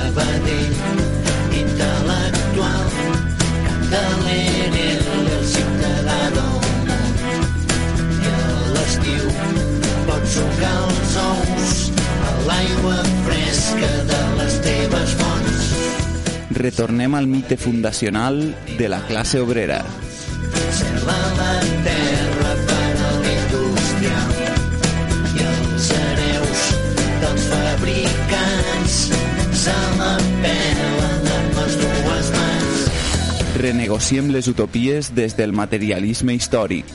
Sabadell, intel·lectual, candeler, el ciutadà del món. I a l'estiu pots sucar els ous a l'aigua fresca de les teves fonts. Retornem al mite fundacional de la classe obrera. Serva la terra per a la indústria i els hereus dels fabricants se la pelen amb les dues mans. Renegociem les utopies des del materialisme històric.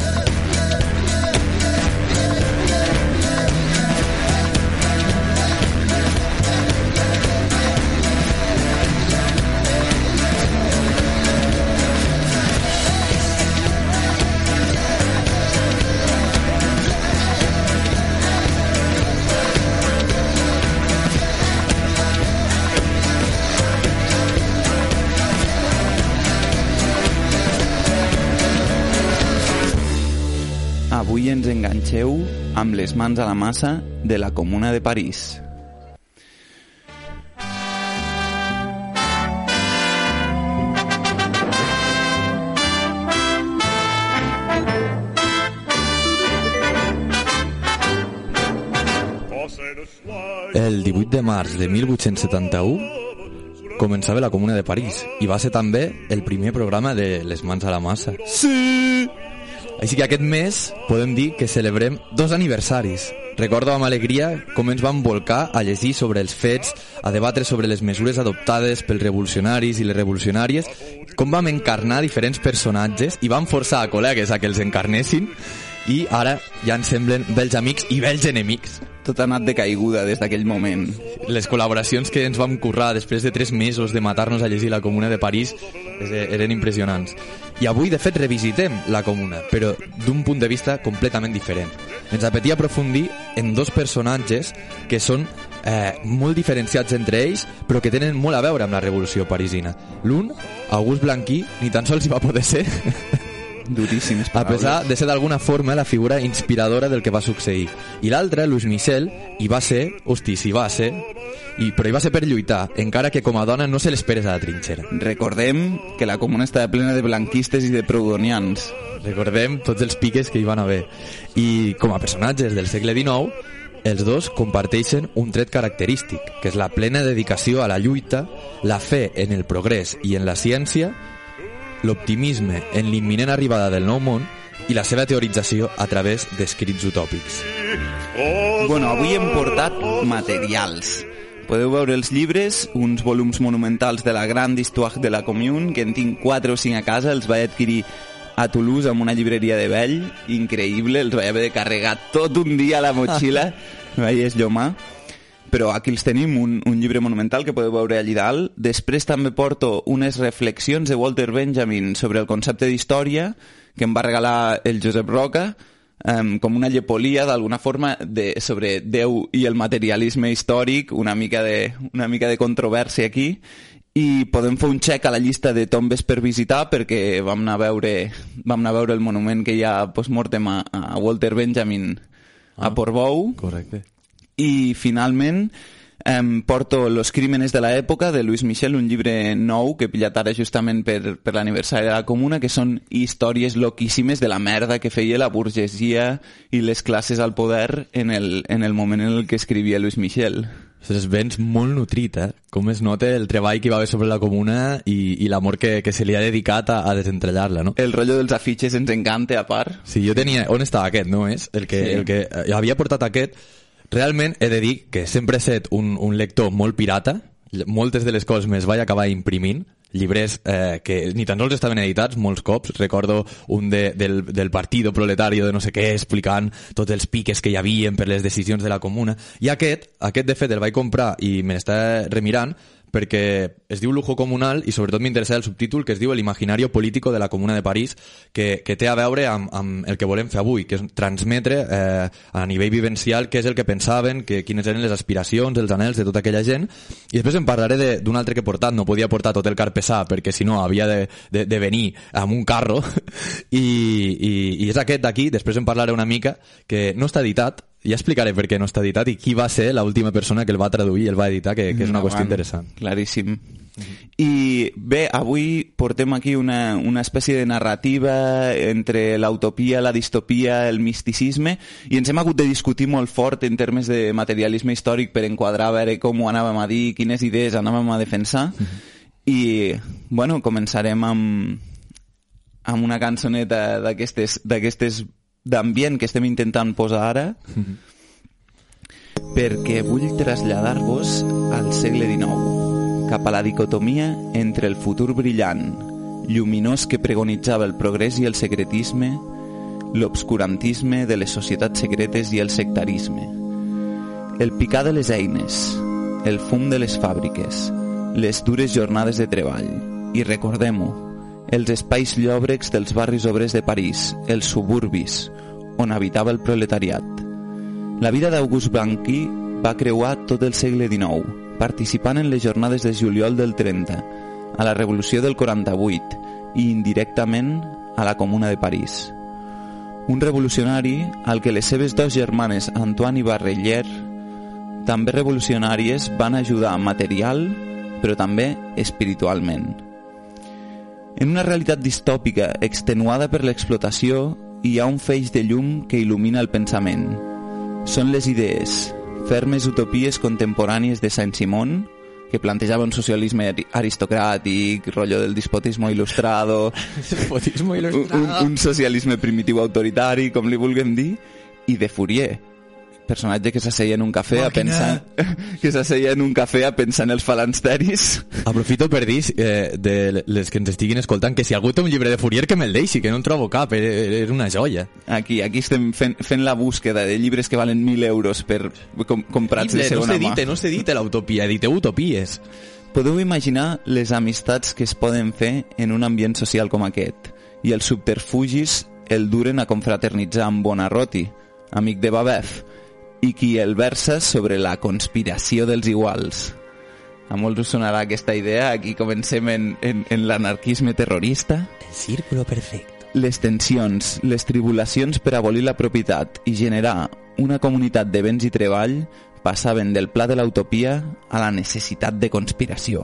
Avui ens enganxeu amb les mans a la massa de la Comuna de París. El 18 de març de 1871 començava la Comuna de París i va ser també el primer programa de les mans a la massa. Sí! Així que aquest mes podem dir que celebrem 2 aniversaris. Recordo amb alegria com ens vam volcar a llegir sobre els fets, a debatre sobre les mesures adoptades pels revolucionaris i les revolucionàries, com vam encarnar diferents personatges i vam forçar a col·legues a que els encarnessin, i ara ja ens semblen vells amics i vells enemics. Tot ha anat de caiguda des d'aquell moment. Les col·laboracions que ens vam currar després de 3 mesos de matar-nos a llegir la Comuna de París eren impressionants. I avui, de fet, revisitem la Comuna, però d'un punt de vista completament diferent. Ens apetia aprofundir en 2 personatges que són molt diferenciats entre ells, però que tenen molt a veure amb la revolució parisina. L'un, August Blanqui, ni tan sols hi va poder ser, duríssimes a paraules, pesar de ser d'alguna forma la figura inspiradora del que va succeir. I l'altre, Louis Michel, hi va ser, hosti, va ser, però hi va ser per lluitar, encara que com a dona no se l'esperes a la trinxera. Recordem que la Comuna estava plena de blanquistes i de proudhonians. Recordem tots els piques que hi van haver. I com a personatges del segle XIX, els dos comparteixen un tret característic, que és la plena dedicació a la lluita, la fe en el progrés i en la ciència, l'optimisme en l'imminent arribada del nou món i la seva teorització a través d'escrits utòpics. Bueno, avui hem portat materials. Podeu veure els llibres, uns volums monumentals de la Grande Histoire de la Commune, que en tinc 4 o 5 a casa, els vaig adquirir a Toulouse amb una llibreria de vell, increïble, els vaig haver de carregar tot un dia a la motxilla, vaig esllomar. Però aquí els tenim, un llibre monumental que podeu veure allí dalt. Després també porto unes reflexions de Walter Benjamin sobre el concepte d'història que em va regalar el Josep Roca, com una llepolia d'alguna forma sobre Déu i el materialisme històric, una mica de controvèrsia aquí, i podem fer un check a la llista de tombes per visitar perquè vam anar a veure el monument que hi ha post-mortem a Walter Benjamin a Portbou. Correcte. I finalment porto Los crímenes de l'època de Louis Michel, un llibre nou que he pillat ara justament per l'aniversari de la Comuna, que són històries loquíssimes de la merda que feia la burgesia i les classes al poder en el moment en el que escrivia Louis Michel. Ostres, vens molt nutrit, com es nota el treball que hi va haver sobre la Comuna i l'amor que se li ha dedicat a desentrellar-la, no? El rotllo dels afitxes ens encanta, a part. Sí, jo tenia... On estava aquest, no és? El que havia portat aquest. Realment he de dir que sempre he estat un lector molt pirata. Moltes de les coses me'ls vaig acabar imprimint, llibres que ni tan sols estaven editats molts cops. Recordo un del Partido Proletario de no sé què, explicant tots els piques que hi havia per les decisions de la Comuna. I aquest de fet el vaig comprar i me l'està remirant perquè es diu Lujo Comunal i sobretot m'interessa el subtítol que es diu El imaginario político de la Comuna de París, que té a veure amb el que volem fer avui, que és transmetre a nivell vivencial què és el que pensaven, quines eren les aspiracions, els anhels de tota aquella gent. I després em parlaré d'un altre que he portat. No podia portar tot el carpessà perquè si no havia de venir amb un carro i és aquest d'aquí. Després em parlaré una mica, que no està editat, Ja explicaré per què no està editat i qui va ser l'última persona que el va traduir i el va editar, que és una qüestió interessant. Claríssim. I bé, avui portem aquí una espècie de narrativa entre l'utopia, la distopia, el misticisme, i ens hem hagut de discutir molt fort en termes de materialisme històric per enquadrar, a veure com ho anàvem a dir, quines idees anàvem a defensar. I, bueno, començarem amb una cançoneta d'aquestes d'ambient que estem intentant posar ara, perquè vull traslladar-vos al segle XIX, cap a la dicotomia entre el futur brillant, lluminós que pregonitzava el progrés i el secretisme, l'obscurantisme de les societats secretes i el sectarisme. El picar de les eines, el fum de les fàbriques, les dures jornades de treball. I recordem-ho, els espais llòbrecs dels barris obrers de París, els suburbis, on habitava el proletariat. La vida d'Auguste Blanqui va creuar tot el segle XIX, participant en les jornades de juliol del 30, a la Revolució del 48 i indirectament a la Comuna de París. Un revolucionari al que les seves dos germanes, Antoine i Barreller, també revolucionàries, van ajudar material, però també espiritualment. En una realitat distòpica extenuada per l'explotació, hi ha un feix de llum que il·lumina el pensament. Són les idees, fermes utopies contemporànies de Saint-Simon, que plantejava un socialisme aristocràtic, rotllo del despotismo ilustrado, un socialisme primitiu autoritari, com li vulguem dir, i de Fourier, personatge que s'asseia en un cafè a pensar en els falansteris. Aprofito per dir de les que ens estiguin escoltant que si algú té un llibre de Fourier que me'l deixi, que no en trobo cap, és una joia. Aquí estem fent la búsqueda de llibres que valen 1.000 euros per comprats de segona mà. No s'edita l'utopia, editeu utopies. Podeu imaginar les amistats que es poden fer en un ambient social com aquest, i els subterfugis el duren a confraternitzar amb Buonarroti, amic de Babeuf, i qui el versa sobre la conspiració dels iguals. A molts us sonarà aquesta idea. Aquí comencem en l'anarquisme terrorista. El círculo perfecto. Les tensions, les tribulacions per abolir la propietat i generar una comunitat de béns i treball passaven del pla de l'utopia a la necessitat de conspiració.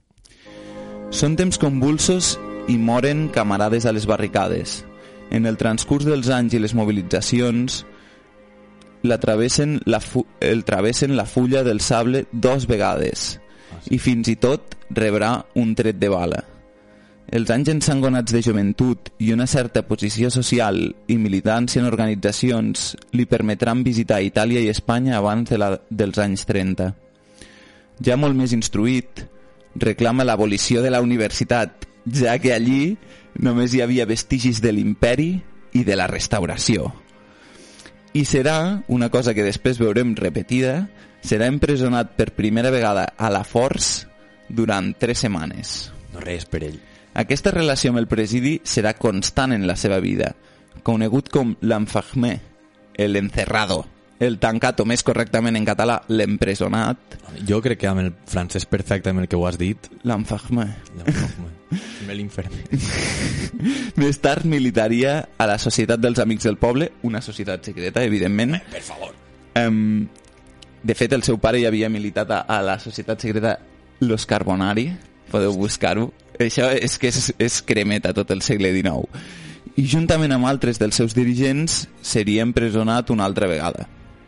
Són temps convulsos i moren camarades a les barricades. En el transcurs dels anys i les mobilitzacions travessen la fulla del sable 2 vegades i fins i tot rebrà un tret de bala. Els anys ensangonats de joventut i una certa posició social i militància en organitzacions li permetran visitar Itàlia i Espanya abans dels anys 30. Ja molt més instruït, reclama l'abolició de la universitat, ja que allí només hi havia vestigis de l'imperi i de la restauració. I serà, una cosa que després veurem repetida, serà empresonat per primera vegada a la Force durant 3 setmanes. No res per ell. Aquesta relació amb el presidi serà constant en la seva vida, conegut com l'enfermé, l'encerrado, el tancat, o més correctament en català, l'empresonat. Jo crec que amb el francès perfecte amb el que ho has dit... L'enfermé. L'infermer. Més tard militaria a la Societat dels Amics del Poble, una societat secreta, evidentment. Per favor. De fet, el seu pare ja havia militat a la societat secreta Los Carbonari, podeu buscar-ho. Això és que és cremeta tot el segle XIX. I juntament amb altres dels seus dirigents seria empresonat una altra vegada.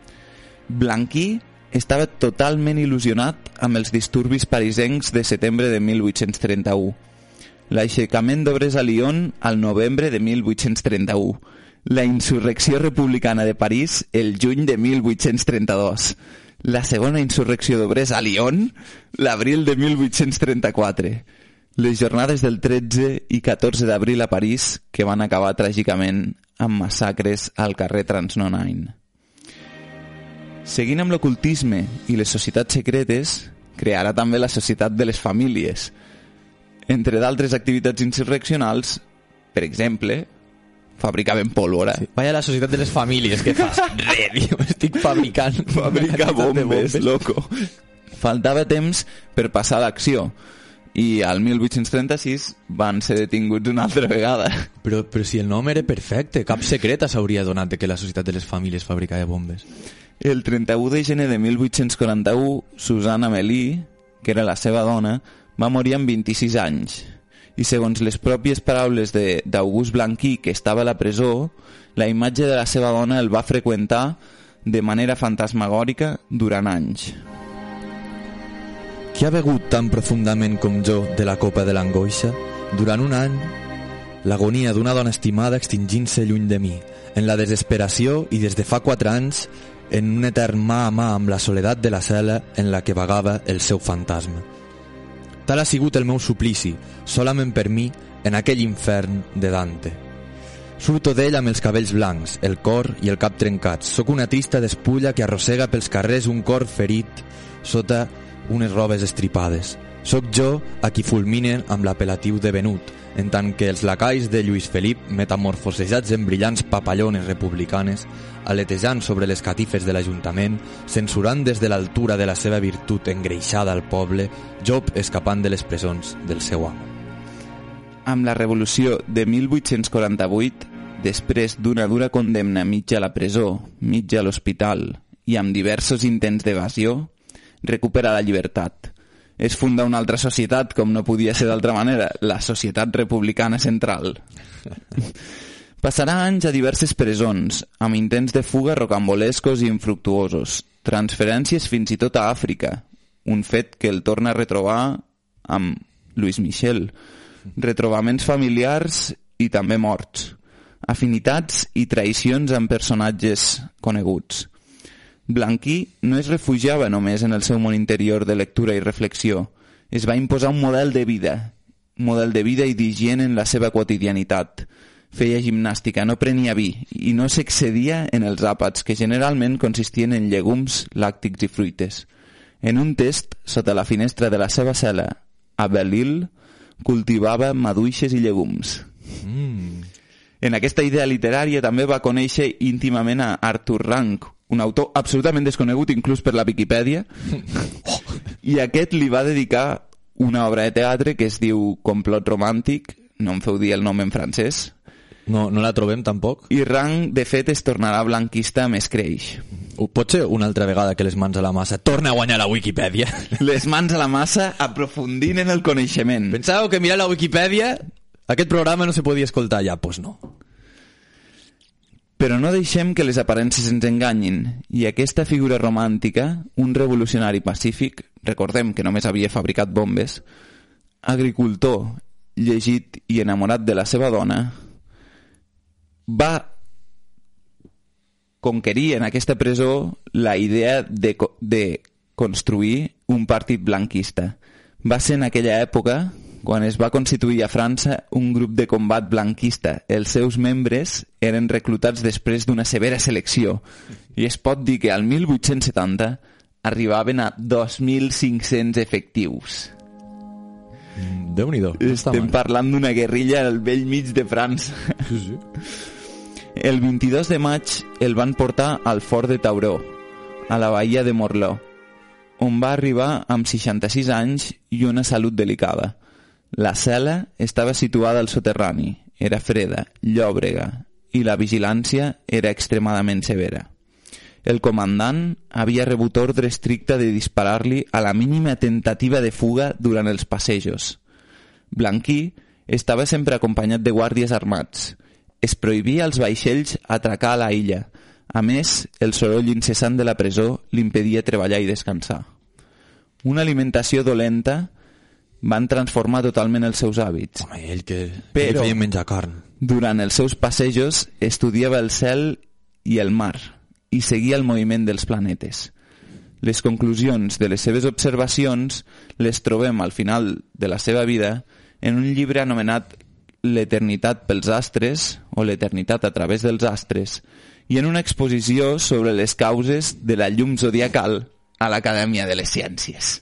Blanqui estava totalment il·lusionat amb els disturbis parisencs de setembre de 1831, l'aixecament d'obres a Lyon al novembre de 1831, la insurrecció republicana de París el juny de 1832, la segona insurrecció d'obrers a Lyon l'abril de 1834, les jornades del 13 i 14 d'abril a París, que van acabar tràgicament amb massacres al carrer Transnonain. Seguint amb l'ocultisme i les societats secretes, crearà també la Societat de les Famílies. Entre d'altres activitats insurreccionals, per exemple, fabricaven pólvora. Sí. Vaya la Societat de les Famílies, que fas? Re, tio, estic fabricant... Fabrica bombes, loco. Faltava temps per passar a l'acció. i al 1836 van ser detinguts una altra vegada. Però si el nom era perfecte, cap secreta s'hauria donat de que la Societat de les Famílies fabricava bombes. El 31 de gener de 1841, Susanna Amélie, que era la seva dona, va morir amb 26 anys. I segons les pròpies paraules d'August Blanqui, que estava a la presó, la imatge de la seva dona el va freqüentar de manera fantasmagòrica durant anys. Qui ha begut tan profundament com jo de la copa de l'angoixa? Durant un any, l'agonia d'una dona estimada extingint-se lluny de mi, en la desesperació i des de fa 4 anys en un etern mà a mà amb la soledat de la cel·la en la que vagava el seu fantasma. Tal ha sigut el meu suplici, solament per mi, en aquell infern de Dante. Surto d'ell amb els cabells blancs, el cor i el cap trencats. Soc una trista despulla que arrossega pels carrers un cor ferit sota unes robes estripades. Soc jo a qui fulminen amb l'apel·latiu de venut, en tant que els lacais de Lluís Felip, metamorfosejats en brillants papallones republicanes, aletejant sobre les catifes de l'Ajuntament, censurant des de l'altura de la seva virtut engreixada al poble, Job escapant de les presons del seu amo. Amb la revolució de 1848, després d'una dura condemna mitja a la presó, mitja a l'hospital i amb diversos intents d'evasió, recupera la llibertat. Es funda una altra societat, com no podia ser d'altra manera, la Societat Republicana Central. Passarà anys a diverses presons, amb intents de fuga rocambolescos i infructuosos, transferències fins i tot a Àfrica, un fet que el torna a retrobar amb Louis Michel, retrobaments familiars i també morts, afinitats i traïcions amb personatges coneguts. Blanqui no es refugiava només en el seu món interior de lectura i reflexió. Es va imposar un model de vida i d'higiene en la seva quotidianitat. Feia gimnàstica, no prenia vi i no s'excedia en els àpats, que generalment consistien en llegums, làctics i fruites. En un test, sota la finestra de la seva cel·la, a Belle-Île, cultivava maduixes i llegums. En aquesta idea literària també va conèixer íntimament a Arthur Rank, un autor absolutament desconegut inclús per la Viquipèdia, i aquest li va dedicar una obra de teatre que es diu Complot romàntic, no em feu dir el nom en francès. No la trobem tampoc. I Rank, de fet, es tornarà blanquista més creix. Pot ser una altra vegada que les mans a la massa torna a guanyar la Wikipedia? Les mans a la massa aprofundint en el coneixement. Pensàveu que mirar la Wikipedia aquest programa no se podia escoltar ja? Pues no. Però no deixem que les aparences ens enganyin, i aquesta figura romàntica, un revolucionari pacífic, recordem que només havia fabricat bombes, agricultor, llegit i enamorat de la seva dona, va conquerir en aquesta presó la idea de construir un partit blanquista. Va ser en aquella època quan es va constituir a França un grup de combat blanquista. Els seus membres eren reclutats després d'una severa selecció i es pot dir que al 1870 arribaven a 2.500 efectius. Déu-n'hi-do. Estem parlant d'una guerrilla al vell mig de França. Sí. El 22 de maig el van portar al fort de Tauró, a la bahia de Morló, on va arribar amb 66 anys i una salut delicada. La cel·la estava situada al soterrani, era freda, llòbrega, i la vigilància era extremadament severa. El comandant havia rebut ordre estricte de disparar-li a la mínima tentativa de fuga durant els passejos. Blanqui estava sempre acompanyat de guàrdies armats. Es prohibia als vaixells atracar a la illa. A més, el soroll incessant de la presó l'impedia treballar i descansar. Una alimentació dolenta van transformar totalment els seus hàbits. Home, ell que feia menjar carn. Durant els seus passejos estudiava el cel i el mar i seguia el moviment dels planetes. Les conclusions de les seves observacions les trobem al final de la seva vida en un llibre anomenat L'eternitat pels astres o l'eternitat a través dels astres i en una exposició sobre les causes de la llum zodiacal a l'Acadèmia de les Ciències.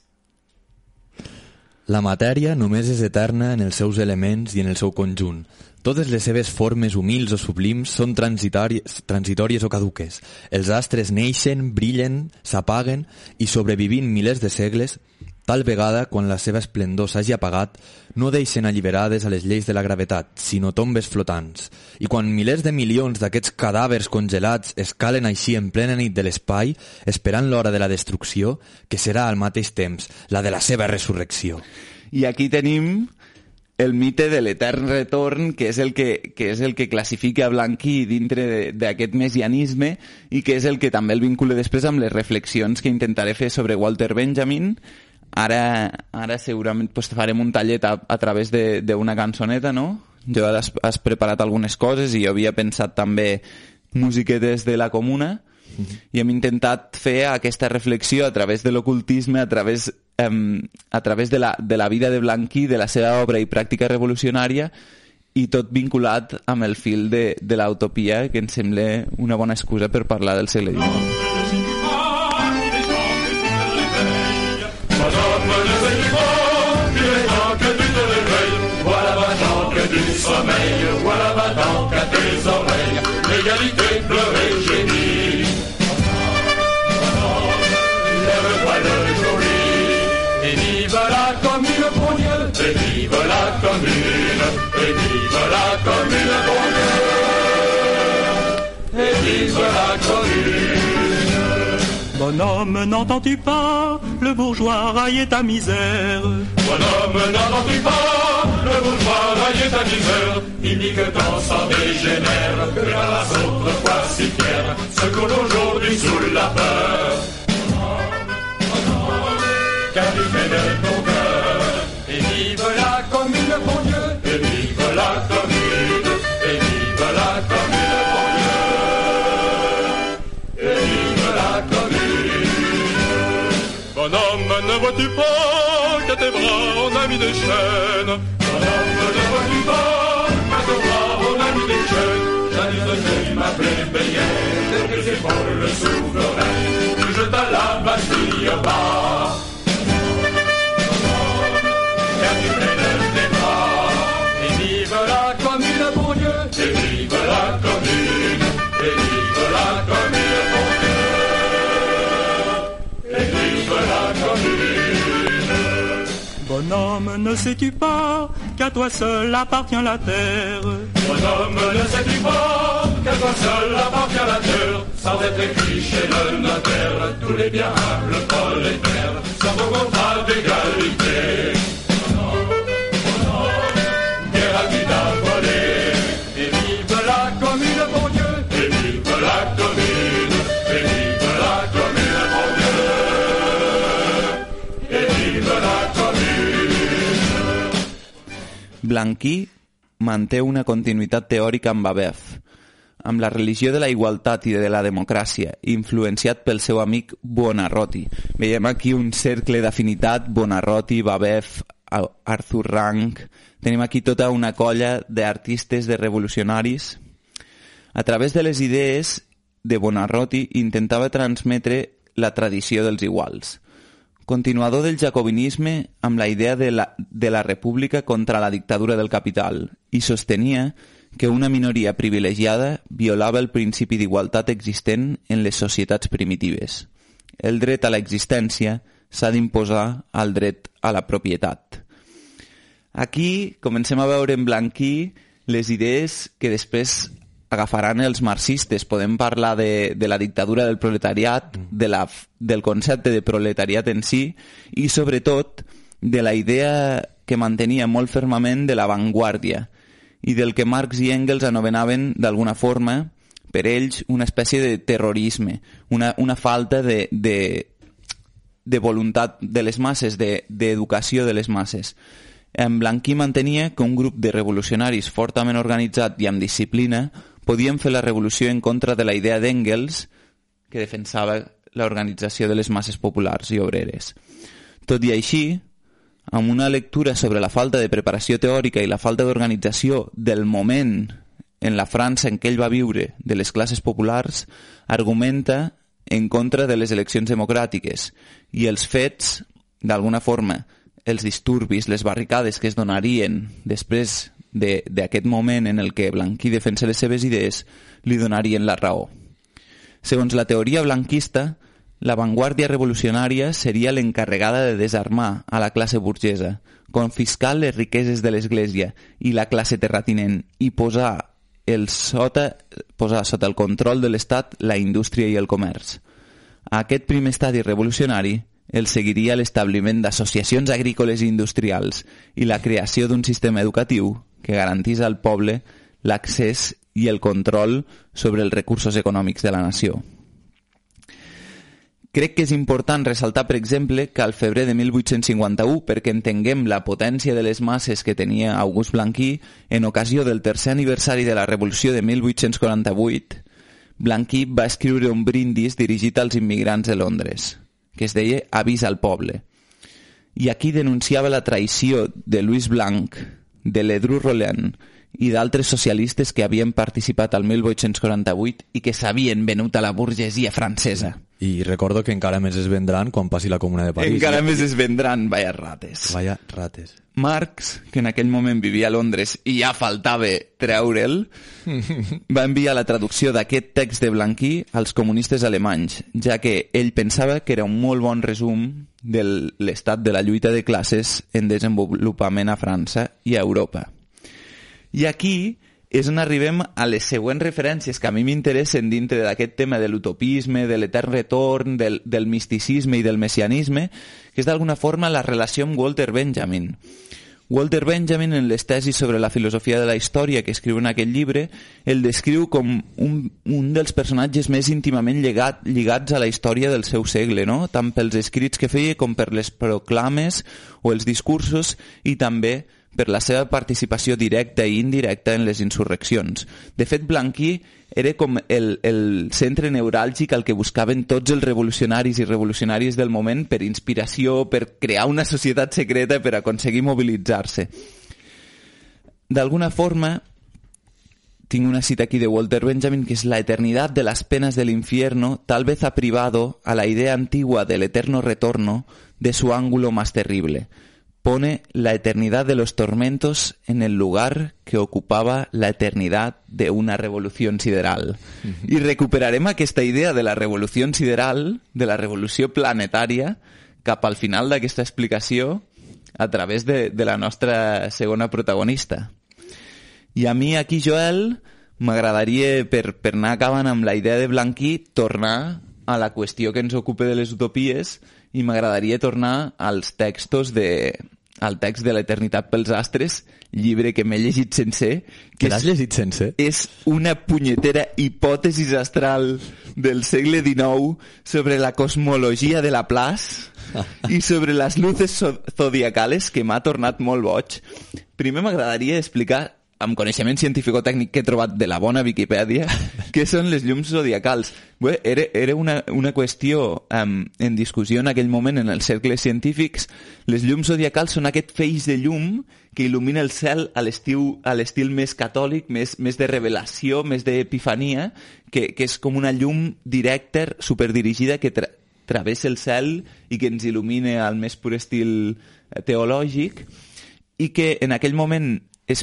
La matèria només és eterna en els seus elements i en el seu conjunt. Totes les seves formes humils o sublims són transitòries o caduques. Els astres neixen, brillen, s'apaguen i sobrevivint milers de segles Tal vegada, quan la seva esplendor s'hagi apagat, no deixen alliberades a les lleis de la gravetat, sinó tombes flotants. I quan milers de milions d'aquests cadàvers congelats escalen així en plena nit de l'espai, esperant l'hora de la destrucció, que serà al mateix temps la de la seva resurrecció. I aquí tenim el mite de l'etern retorn, que és el que classifica a Blanquí dintre d'aquest messianisme i que és el que també el vincula després amb les reflexions que intentaré fer sobre Walter Benjamin. Ara segurament pues, farem un tallet a través d'una cançoneta, no? Jo has preparat algunes coses i jo havia pensat també musiquetes de la Comuna i hem intentat fer aquesta reflexió a través de l'ocultisme, a través de la vida de Blanquí, de la seva obra i pràctica revolucionària, i tot vinculat amb el fil de l'utopia, que em sembla una bona excusa per parlar del segle XIX. Voilà maintenant qu'à tes oreilles l'égalité pleure et gémit. Lève-toi le joli et vive la commune, bon Dieu. Et vive la commune, et vive la commune, bon Dieu. Et vive la commune. Bonhomme, n'entends-tu pas le bourgeois railler ta misère? Bonhomme, n'entends-tu pas le bourgeois railler ta misère? Il dit que ton sang dégénère, que par la autrefois si fière se coule aujourd'hui sous la peur. Qu'as-tu fait de ton cœur? Et vive la commune, bon Dieu. Et vive la commune, et vive la commune, bon Dieu. Et vive la commune. Bonhomme, ne vois-tu pas qu'à tes bras on a mis des chaînes? Bonhomme, ne vois-tu pas qu'à tes bras on a mis des chaînes? Jadis tu m'appelais Bayet, de tes épaules le souverain, tu jetas la Bastille bas. Qu'as-tu fait de tes bras? Et vive la commune, bon Dieu. Et vive la commune, et vive la commune, bon Dieu. Et vive la commune. Bonhomme, ne sais-tu pas qu'à toi seul appartient la terre? Bonhomme, ne sais-tu pas qu'à toi seul appartient la terre? Sans être écrit chez le notaire, tous les biens humbles prolétaires sont au contrat d'égalité. Guerre à qui t'a volé, et vive la commune, bon Dieu. Et vive la commune, et vive la commune, bon Dieu. Et vive la commune. Blanquí manté una continuïtat teòrica amb Babeuf, amb la religió de la igualtat i de la democràcia, influenciat pel seu amic Buonarroti. Veiem aquí un cercle d'afinitat, Buonarroti, Babeuf, Arthur Rank. Tenim aquí tota una colla d'artistes, de revolucionaris. A través de les idees de Buonarroti intentava transmetre la tradició dels iguals. Continuador del jacobinisme amb la idea de la república contra la dictadura del capital, i sostenia que una minoria privilegiada violava el principi d'igualtat existent en les societats primitives. El dret a l'existència s'ha d'imposar al dret a la propietat. Aquí comencem a veure en Blanquí les idees que després agafaran els marxistes. Podem parlar de la dictadura del proletariat, del concepte de proletariat en si, i sobretot de la idea que mantenia molt fermament de l'avantguàrdia i del que Marx i Engels anomenaven d'alguna forma, per ells, una espècie de terrorisme, una falta de voluntat de les masses, d'educació de les masses. En Blanquí mantenia que un grup de revolucionaris fortament organitzat i amb disciplina podien fer la revolució en contra de la idea d'Engels, que defensava l'organització de les masses populars i obreres. Tot i així, amb una lectura sobre la falta de preparació teòrica i la falta d'organització del moment en la França en què ell va viure de les classes populars, argumenta en contra de les eleccions democràtiques i els fets, d'alguna forma, els disturbis, les barricades que es donarien després d'aquest moment en el que Blanquí defensa les seves idees, li donarien la raó. Segons la teoria blanquista, la vanguardia revolucionària seria l'encarregada de desarmar a la classe burgesa, confiscar les riqueses de l'Església i la classe terratinent i posar sota el control de l'Estat la indústria i el comerç. A aquest primer estadi revolucionari el seguiria l'establiment d'associacions agrícoles i industrials i la creació d'un sistema educatiu que garantís al poble l'accés i el control sobre els recursos econòmics de la nació. Crec que és important ressaltar, per exemple, que al febrer de 1851, perquè entenguem la potència de les masses que tenia August Blanqui, en ocasió del tercer aniversari de la Revolució de 1848, Blanqui va escriure un brindis dirigit als immigrants de Londres, que es deia Avís al poble. I aquí denunciava la traïció de Louis Blanc, de Ledru Rollin i d'altres socialistes que havien participat al 1848 i que s'havien venut a la burgesia francesa. I recordo que encara més es vendran quan passi la Comuna de París. Encara més es vendran, vaya rates. Vaya rates. Marx, que en aquell moment vivia a Londres i ja faltava treure'l, va enviar la traducció d'aquest text de Blanqui als comunistes alemanys, ja que ell pensava que era un molt bon resum de l'estat de la lluita de classes en desenvolupament a França i a Europa. I aquí és on arribem a les següents referències que a mi m'interessen dintre d'aquest tema de l'utopisme, de l'etern retorn, del misticisme i del messianisme, que és d'alguna forma la relació amb Walter Benjamin. Walter Benjamin, en les tesis sobre la filosofia de la història que escriu en aquest llibre, el descriu com un dels personatges més íntimament lligats a la història del seu segle, no? Tant pels escrits que feia com per les proclames o els discursos i també per la seva participació directa i indirecta en les insurreccions. De fet, Blanqui era com el centre neuràlgic al que buscaven tots els revolucionaris i revolucionàries del moment per inspiració, per crear una societat secreta, per aconseguir mobilitzar-se. D'alguna forma, tinc una cita aquí de Walter Benjamin, que es la eternidad de las penas del infierno tal vez ha privado a la idea antigua del eterno retorno de su ángulo más terrible. Pone la eternidad de los tormentos en el lugar que ocupaba la eternidad de una revolución sideral. I recuperarem aquesta idea de la revolució sideral, de la revolució planetària, cap al final d'aquesta explicació a través de la nostra segona protagonista. I a mi aquí, Joel, m'agradaria, per anar acabant amb la idea de Blanqui, tornar a la qüestió que ens ocupa de les utopies i m'agradaria tornar als textos al text de l'Eternitat pels astres, llibre que m'he llegit sencer. Que l'has llegit sencer? És una punyetera hipòtesi astral del segle XIX sobre la cosmologia de Laplace i sobre les luces zodiacales, que m'ha tornat molt boig. Primer m'agradaria explicar, amb coneixement científico-tècnic que he trobat de la bona Viquipèdia, què són les llums zodiacals. Bé, era una qüestió en discussió en aquell moment en els cercles científics. Les llums zodiacals són aquest feix de llum que il·lumina el cel a l'estil més catòlic, més de revelació, més d'epifania, que és com una llum directa, superdirigida, que travessa el cel i que ens il·lumina al més pur estil teològic, i que en aquell moment es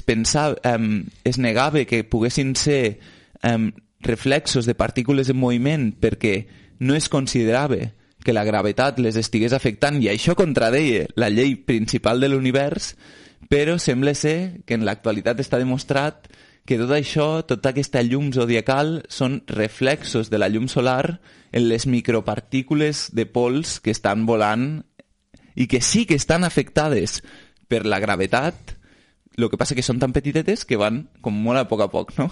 negava que poguessin ser reflexos de partícules en moviment perquè no es considerava que la gravetat les estigués afectant, i això contradeia la llei principal de l'univers, però sembla ser que en l'actualitat està demostrat que tot això, tota aquesta llum zodiacal, són reflexos de la llum solar en les micropartícules de pols que estan volant i que sí que estan afectades per la gravetat. El que passa que són tan petitetes que van com molt a poc, no?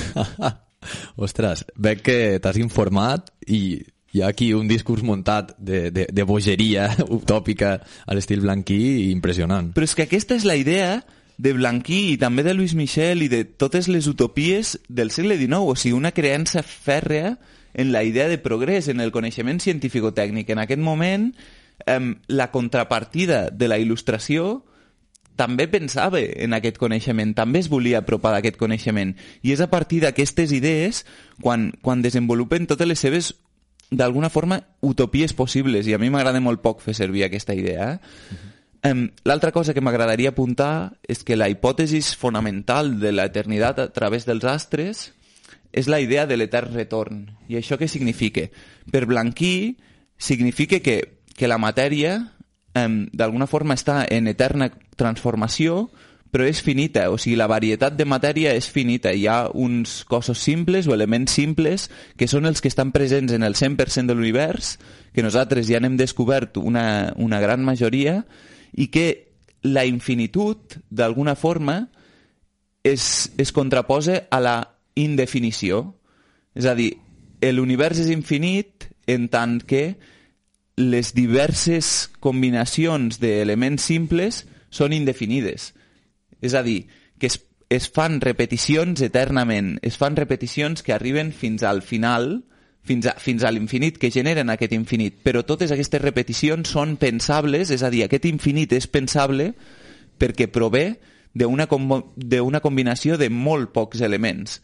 Ostres, veig que t'has informat i hi ha aquí un discurs muntat de bogeria utòpica a l'estil Blanqui impressionant. Però és que aquesta és la idea de Blanqui i també de Louis Michel i de totes les utopies del segle XIX, o sigui, una creença fèrrea en la idea de progrés, en el coneixement científico-tècnic. En aquest moment, la contrapartida de la il·lustració també pensava en aquest coneixement, també es volia apropar d'aquest coneixement. I és a partir d'aquestes idees quan desenvolupen totes les seves, d'alguna forma, utopies possibles. I a mi m'agrada molt poc fer servir aquesta idea. L'altra cosa que m'agradaria apuntar és que la hipòtesi fonamental de l'eternitat a través dels astres és la idea de l'etern retorn. I això què significa? Per Blanqui, significa que la matèria d'alguna forma està en eterna transformació, però és finita, o sigui, la varietat de matèria és finita. Hi ha uns cossos simples o elements simples que són els que estan presents en el 100% de l'univers, que nosaltres ja n'hem descobert una gran majoria, i que la infinitud, d'alguna forma, es contraposa a la indefinició. És a dir, l'univers és infinit en tant que les diverses combinacions d'elements simples són indefinides. És a dir, que es fan repeticions eternament, es fan repeticions que arriben fins al final, fins a l'infinit, que generen aquest infinit. Però totes aquestes repeticions són pensables, és a dir, aquest infinit és pensable perquè prové d'una combinació de molt pocs elements.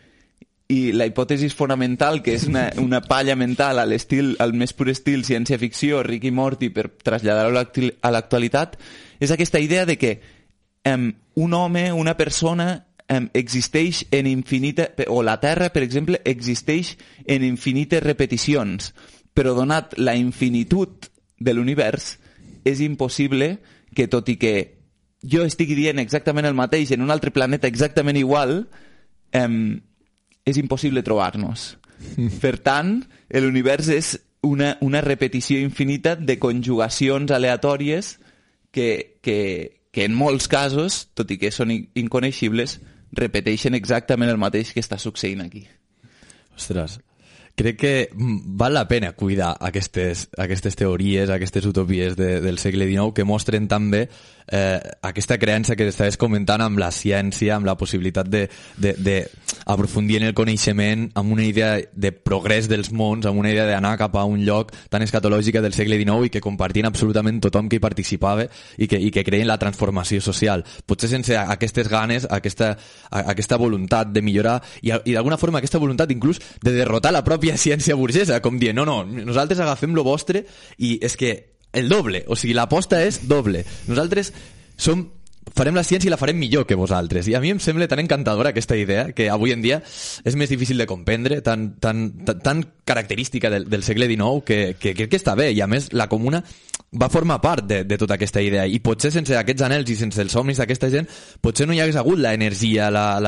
I la hipòtesi fonamental, que és una palla mental al més pur estil ciència-ficció, Rick i Morty, per traslladar-ho a l'actualitat, és aquesta idea de que un home, una persona, existeix en infinita... o la Terra, per exemple, existeix en infinites repeticions, però donat la infinitud de l'univers, és impossible que, tot i que jo estigui dient exactament el mateix en un altre planeta exactament igual, és impossible trobar-nos. Per tant, l'univers és una repetició infinita de conjugacions aleatòries que en molts casos, tot i que són inconeixibles, repeteixen exactament el mateix que està succeint aquí. Ostres, crec que val la pena cuidar aquestes teories, aquestes utopies del segle XIX que mostren també aquesta creença que estaves comentant amb la ciència, amb la possibilitat d'aprofundir en el coneixement, amb una idea de progrés dels mons, amb una idea d'anar cap a un lloc tan escatològica del segle XIX i que compartien absolutament tothom que hi participava i que creien la transformació social. Potser sense aquestes ganes, aquesta voluntat de millorar i d'alguna forma aquesta voluntat inclús de derrotar la pròpia ciència burgesa, com dient, no, nosaltres agafem lo vostre i és que el doble, o sigui, l'aposta és doble. Nosaltres farem la ciència i la farem millor que vosaltres. I a mi em sembla tan encantadora aquesta idea que avui en dia és més difícil de comprendre, tan característica del segle XIX que crec que està bé. I a més, la comuna va formar part de tota aquesta idea i potser sense aquests anhels i sense els somnis d'aquesta gent potser no hi hagués hagut l'energia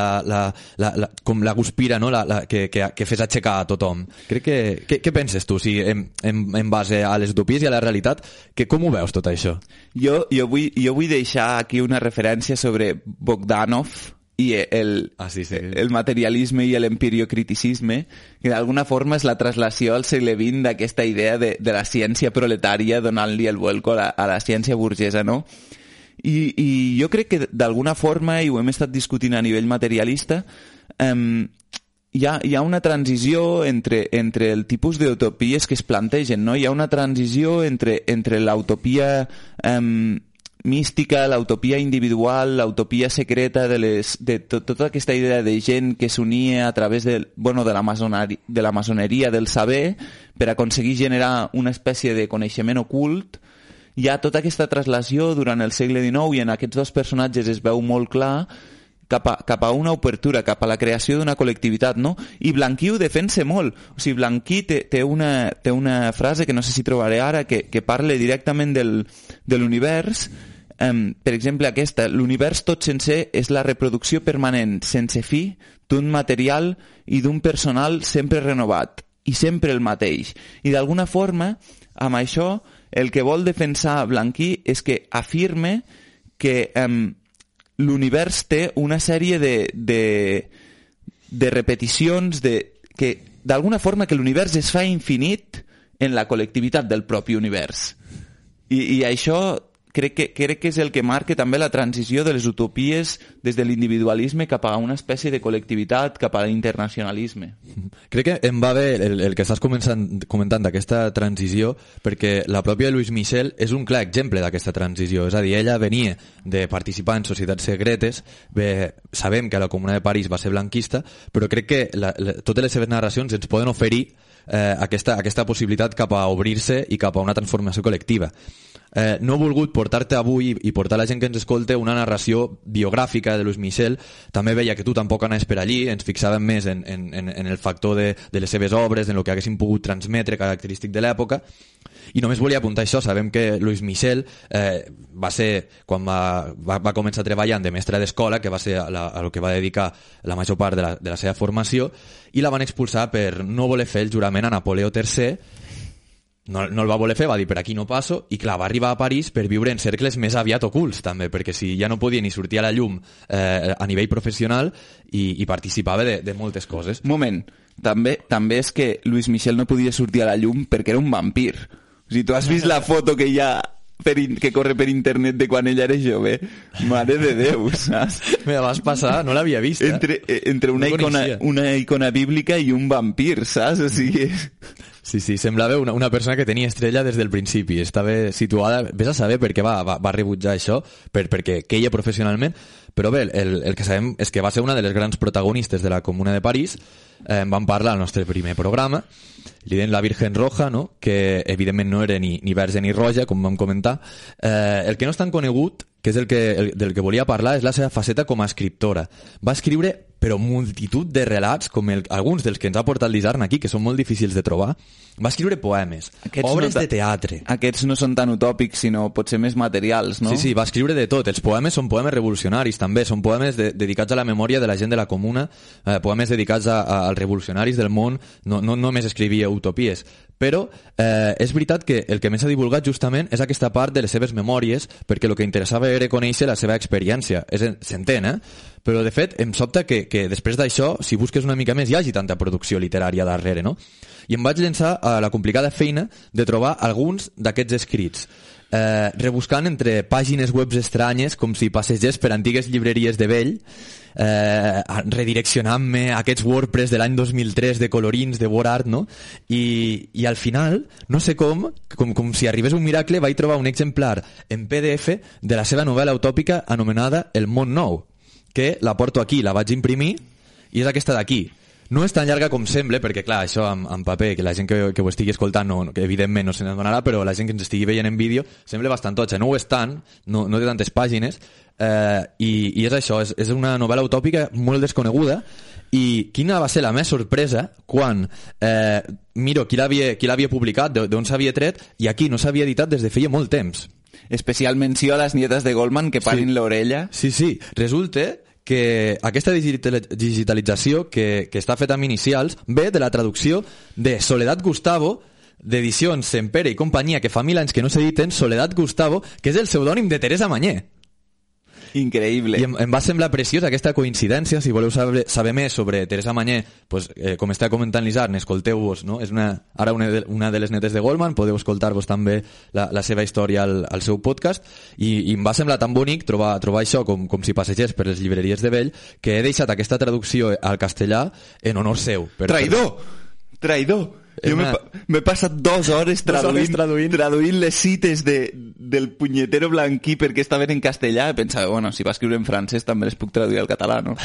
com la guspira, no? que fes aixecar a tothom. Què penses tu, si en base a les utopies i a la realitat, com ho veus tot això? Jo vull deixar aquí una referència sobre Bogdanov i el materialisme i l'empiriocriticisme, que d'alguna forma és la traslació al segle XX d'aquesta idea de la ciència proletària donant-li el vuelco a la ciència burgesa, no? I jo crec que d'alguna forma, i ho hem estat discutint a nivell materialista, hi ha una transició entre el tipus d'utopies que es plantegen, no? Hi ha una transició entre l'utopia mística, l'utopia individual, l'utopia secreta de tota aquesta idea de gent que s'unia a través de la maçoneria del saber per aconseguir generar una espècie de coneixement ocult. Hi ha tota aquesta traslació durant el segle XIX i en aquests dos personatges es veu molt clar cap a una obertura, cap a la creació d'una col·lectivitat, no? I Blanquí ho defensa molt. O sigui, Blanquí té una frase que no sé si trobaré ara, que parla directament de l'univers. Per exemple, aquesta: l'univers tot sencer és la reproducció permanent, sense fi, d'un material i d'un personal sempre renovat, i sempre el mateix. I d'alguna forma, amb això, el que vol defensar Blanquí és que afirma que l'univers té una sèrie de repeticions que d'alguna forma que l'univers es fa infinit en la col·lectivitat del propi univers. I això crec que és el que marca també la transició de les utopies des de l'individualisme cap a una espècie de col·lectivitat, cap a l'internacionalisme. Crec que em va bé el que estàs comentant d'aquesta transició, perquè la pròpia Louise Michel és un clar exemple d'aquesta transició. És a dir, ella venia de participar en societats secretes, sabem que la Comuna de París va ser blanquista, però crec que totes les seves narracions ens poden oferir aquesta possibilitat cap a obrir-se i cap a una transformació col·lectiva. no he volgut portar-te avui i portar a la gent que ens escolta una narració biogràfica de Louis Michel. També veia que tu tampoc anaves per allí, ens fixàvem més en el factor de les seves obres, en el que haguessin pogut transmetre, característic de l'època, i només volia apuntar això. Sabem que Louis Michel va ser, quan va començar treballant de mestre d'escola, que va ser a lo que va dedicar la major part de la seva formació, i la van expulsar per no voler fer el jurament a Napoleó III. No el va voler fer, va dir per aquí no passo, i clar, va arribar a París per viure en cercles més aviat ocults també, perquè si ja no podia ni sortir a la llum a nivell professional, i participava de moltes coses. Moment, també és que Louis Michel no podia sortir a la llum perquè era un vampir. O sigui, tu has vist la foto que hi ha que corre per internet de quan ella era jove? Mare de Déu, saps? Me la vas passar, no l'havia vist. Entre una icona bíblica i un vampir, saps? O sigui... Sí, semblava una persona que tenia estrella des del principi, estava situada, vés a saber per què va rebutjar això, perquè queia professionalment, però bé, el que sabem és que va ser una de les grans protagonistes de la Comuna de París. En vam parlar al nostre primer programa, li deien la Virgen Roja, no? Que evidentment no era ni verge ni roja, com vam comentar. El que no és tan conegut, que és del que volia parlar, és la seva faceta com a escriptora. Va escriure però multitud de relats, com alguns dels que ens ha portat l'Isarn aquí, que són molt difícils de trobar. Va escriure poemes, obres de teatre. Aquests no són tan utòpics, sinó potser més materials, no? Sí, va escriure de tot. Els poemes són poemes revolucionaris, també. Són poemes dedicats a la memòria de la gent de la Comuna, poemes dedicats als revolucionaris del món. No només escrivia utopies. Però és veritat que el que més ha divulgat justament és aquesta part de les seves memòries, perquè el que interessava era conèixer la seva experiència. S'entén, Però de fet em sobta que després d'això, si busques una mica més, hi hagi tanta producció literària darrere, no? I em vaig llançar a la complicada feina de trobar alguns d'aquests escrits, rebuscant entre pàgines webs estranyes, com si passegés per antigues llibreries de vell, redireccionant-me a aquests WordPress de l'any 2003 de colorins, de WordArt, no? I al final, no sé com si arribés un miracle, vaig trobar un exemplar en PDF de la seva novel·la utòpica anomenada El món nou, que la porto aquí, la vaig imprimir, i és aquesta d'aquí. No és tan llarga com sembla, perquè clar, això en paper, que la gent que ho estigui escoltant que evidentment no se n'adonarà, però la gent que ens estigui veient en vídeo sembla bastant totxa. No ho és tant, no té tantes pàgines, i és això, és una novel·la utòpica molt desconeguda. I quina va ser la meva sorpresa quan miro qui l'havia publicat, d'on s'havia tret, i aquí no s'havia editat des de feia molt temps. Especial menció a les nietes de Goldman que parin l'orella. Sí. Resulta que aquesta digitalització que està feta amb inicials ve de la traducció de Soledad Gustavo, d'edicions Sempere i companyia, que fa 1000 anys que no s'editen, Soledad Gustavo, que és el pseudònim de Teresa Mañé. Increïble. I em va semblar preciosa aquesta coincidència. Si voleu saber més sobre Teresa Mañé, pues, com està comentant l'Isarn, escolteu-vos, no? És ara una de les netes de Goldman, podeu escoltar-vos també la seva història al seu podcast, i em va semblar tan bonic trobar això com si passegés per les llibreries de vell, que he deixat aquesta traducció al castellà en honor seu. Traïdor! Jo m'he passat 2 hores traduint les cites del punyetero Blanquí perquè estaven en castellà, i pensava, bueno, si va escriure en francès també les puc traduir al català, no?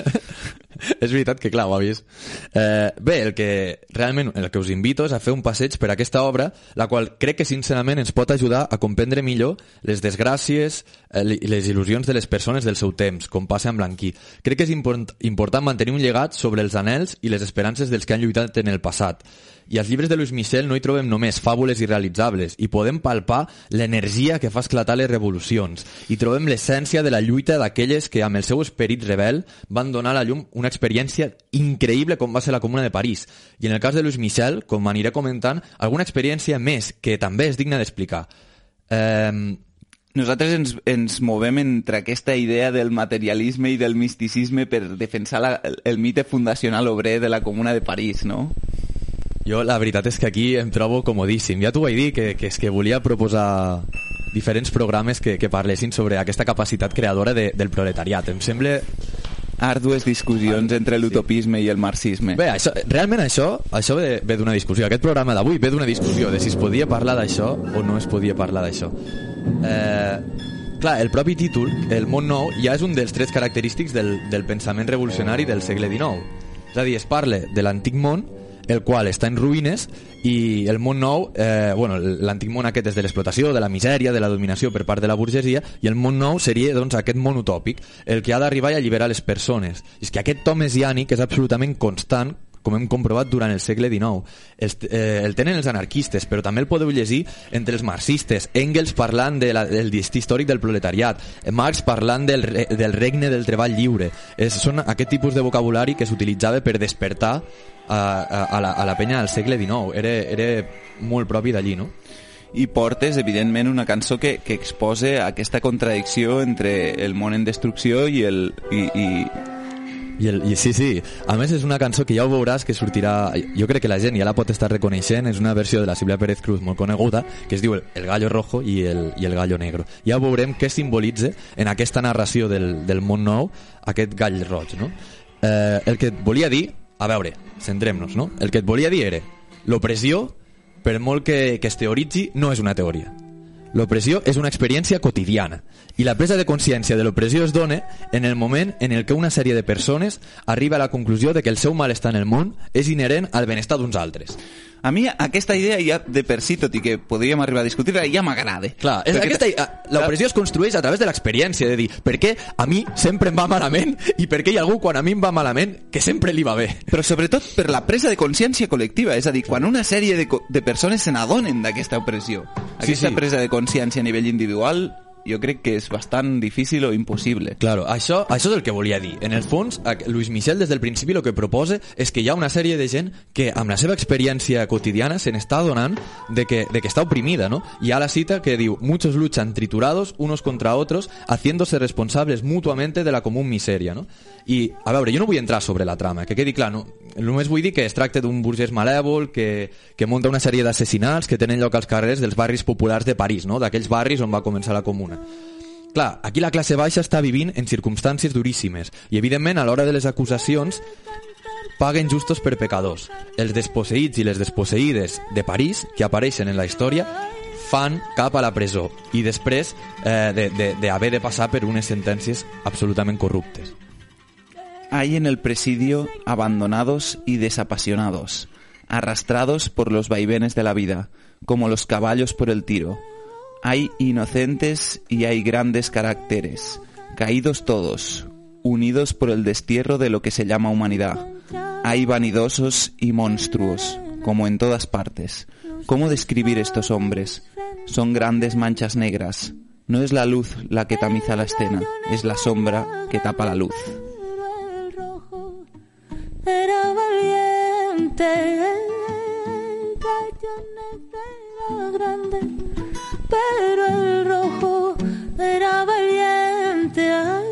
És veritat que, clar, ho ha vist. Bé, el que us invito és a fer un passeig per aquesta obra, la qual crec que sincerament ens pot ajudar a comprendre millor les desgràcies i les il·lusions de les persones del seu temps, com passa amb Blanquí. Crec que és important mantenir un llegat sobre els anhels i les esperances dels que han lluitat en el passat. I als llibres de Louis Michel no hi trobem només fàbules irrealitzables, i podem palpar l'energia que fa esclatar les revolucions, i trobem l'essència de la lluita d'aquelles que amb el seu esperit rebel van donar a la llum una experiència increïble com va ser la Comuna de París, i en el cas de Louis Michel, com aniré comentant, alguna experiència més que també és digna d'explicar. Nosaltres ens movem entre aquesta idea del materialisme i del misticisme per defensar el mite fundacional obrer de la Comuna de París, no? Jo la veritat és que aquí em trobo comodíssim. Ja t'ho vaig dir, que és que volia proposar diferents programes que parlessin sobre aquesta capacitat creadora del proletariat. Em sembla... Ardues discussions entre l'utopisme i el marxisme. Bé, realment això ve d'una discussió. Aquest programa d'avui ve d'una discussió de si es podia parlar d'això o no es podia parlar d'això. Clar, el propi títol, El món nou, ja és un dels trets característics del pensament revolucionari del segle XIX. És a dir, es parla de l'antic món el qual està en ruïnes, i el món nou, l'antic món aquest és de l'explotació, de la misèria, de la dominació per part de la burgesia, i el món nou seria doncs aquest món utòpic, el que ha d'arribar i alliberar les persones. I és que aquest to messiànic és absolutament constant, com hem comprovat durant el segle XIX. El tenen els anarquistes, però també el podeu llegir entre els marxistes. Engels parlant del destí històric del proletariat, Marx parlant del regne del treball lliure. Són aquest tipus de vocabulari que s'utilitzava per despertar a la penya del segle XIX. Era molt propi d'allí, no? I portes, evidentment, una cançó que expose aquesta contradicció entre el món en destrucció i sí. A més, és una cançó que ja ho veuràs que sortirà... Jo crec que la gent ja la pot estar reconeixent. És una versió de la Sílvia Pérez Cruz molt coneguda, que es diu El gallo rojo i el gallo negro. Ja veurem què simbolitza en aquesta narració del món nou aquest gall roig, no? El que et volia dir... A veure, centrem-nos, no? El que et volia dir era l'opressió, per molt que es teoritzi, no és una teoria. L'opressió és una experiència quotidiana i la presa de consciència de l'opressió es dona en el moment en el que una sèrie de persones arriba a la conclusió de que el seu malestar en el món és inherent al benestar d'uns altres. A mi aquesta idea ja de per si, tot i que podríem arribar a discutir-la, ja m'agrada. Clar, l'opressió es construeix a través de l'experiència, de dir, per què a mi sempre em va malament i per què hi ha algú quan a mi em va malament que sempre li va bé. Però sobretot per la presa de consciència col·lectiva, és a dir, quan una sèrie de persones se n'adonen d'aquesta opressió. Aquesta presa de consciència a nivell individual jo crec que és bastant difícil o impossible. Claro, això és el que volia dir. En el fons, Luis Michel des del principi el que proposa és que hi ha una sèrie de gent que amb la seva experiència quotidiana se n'està adonant de que està oprimida, ¿no? Hi ha la cita que diu: muchos luchan triturados unos contra otros, haciéndose responsables mutuamente de la común miseria, ¿no? I, a veure, jo no vull entrar sobre la trama, que quedi clar, no? Només vull dir que es tracta d'un burgès malèvol que munta una sèrie d'assassinats que tenen lloc als carrers dels barris populars de París, no? D'aquells barris on va començar la comuna. Clar, aquí la classe baixa està vivint en circumstàncies duríssimes i, evidentment, a l'hora de les acusacions paguen justos per pecadors. Els desposseïts i les desposseïdes de París, que apareixen en la història, fan cap a la presó i després d'haver de passar per unes sentències absolutament corruptes. Hay en el presidio abandonados y desapasionados, arrastrados por los vaivenes de la vida, como los caballos por el tiro. Hay inocentes y hay grandes caracteres, caídos todos, unidos por el destierro de lo que se llama humanidad. Hay vanidosos y monstruos, como en todas partes. ¿Cómo describir estos hombres? Son grandes manchas negras. No es la luz la que tamiza la escena, es la sombra que tapa la luz. Era valiente, el gallo negro era grande, pero el rojo era valiente.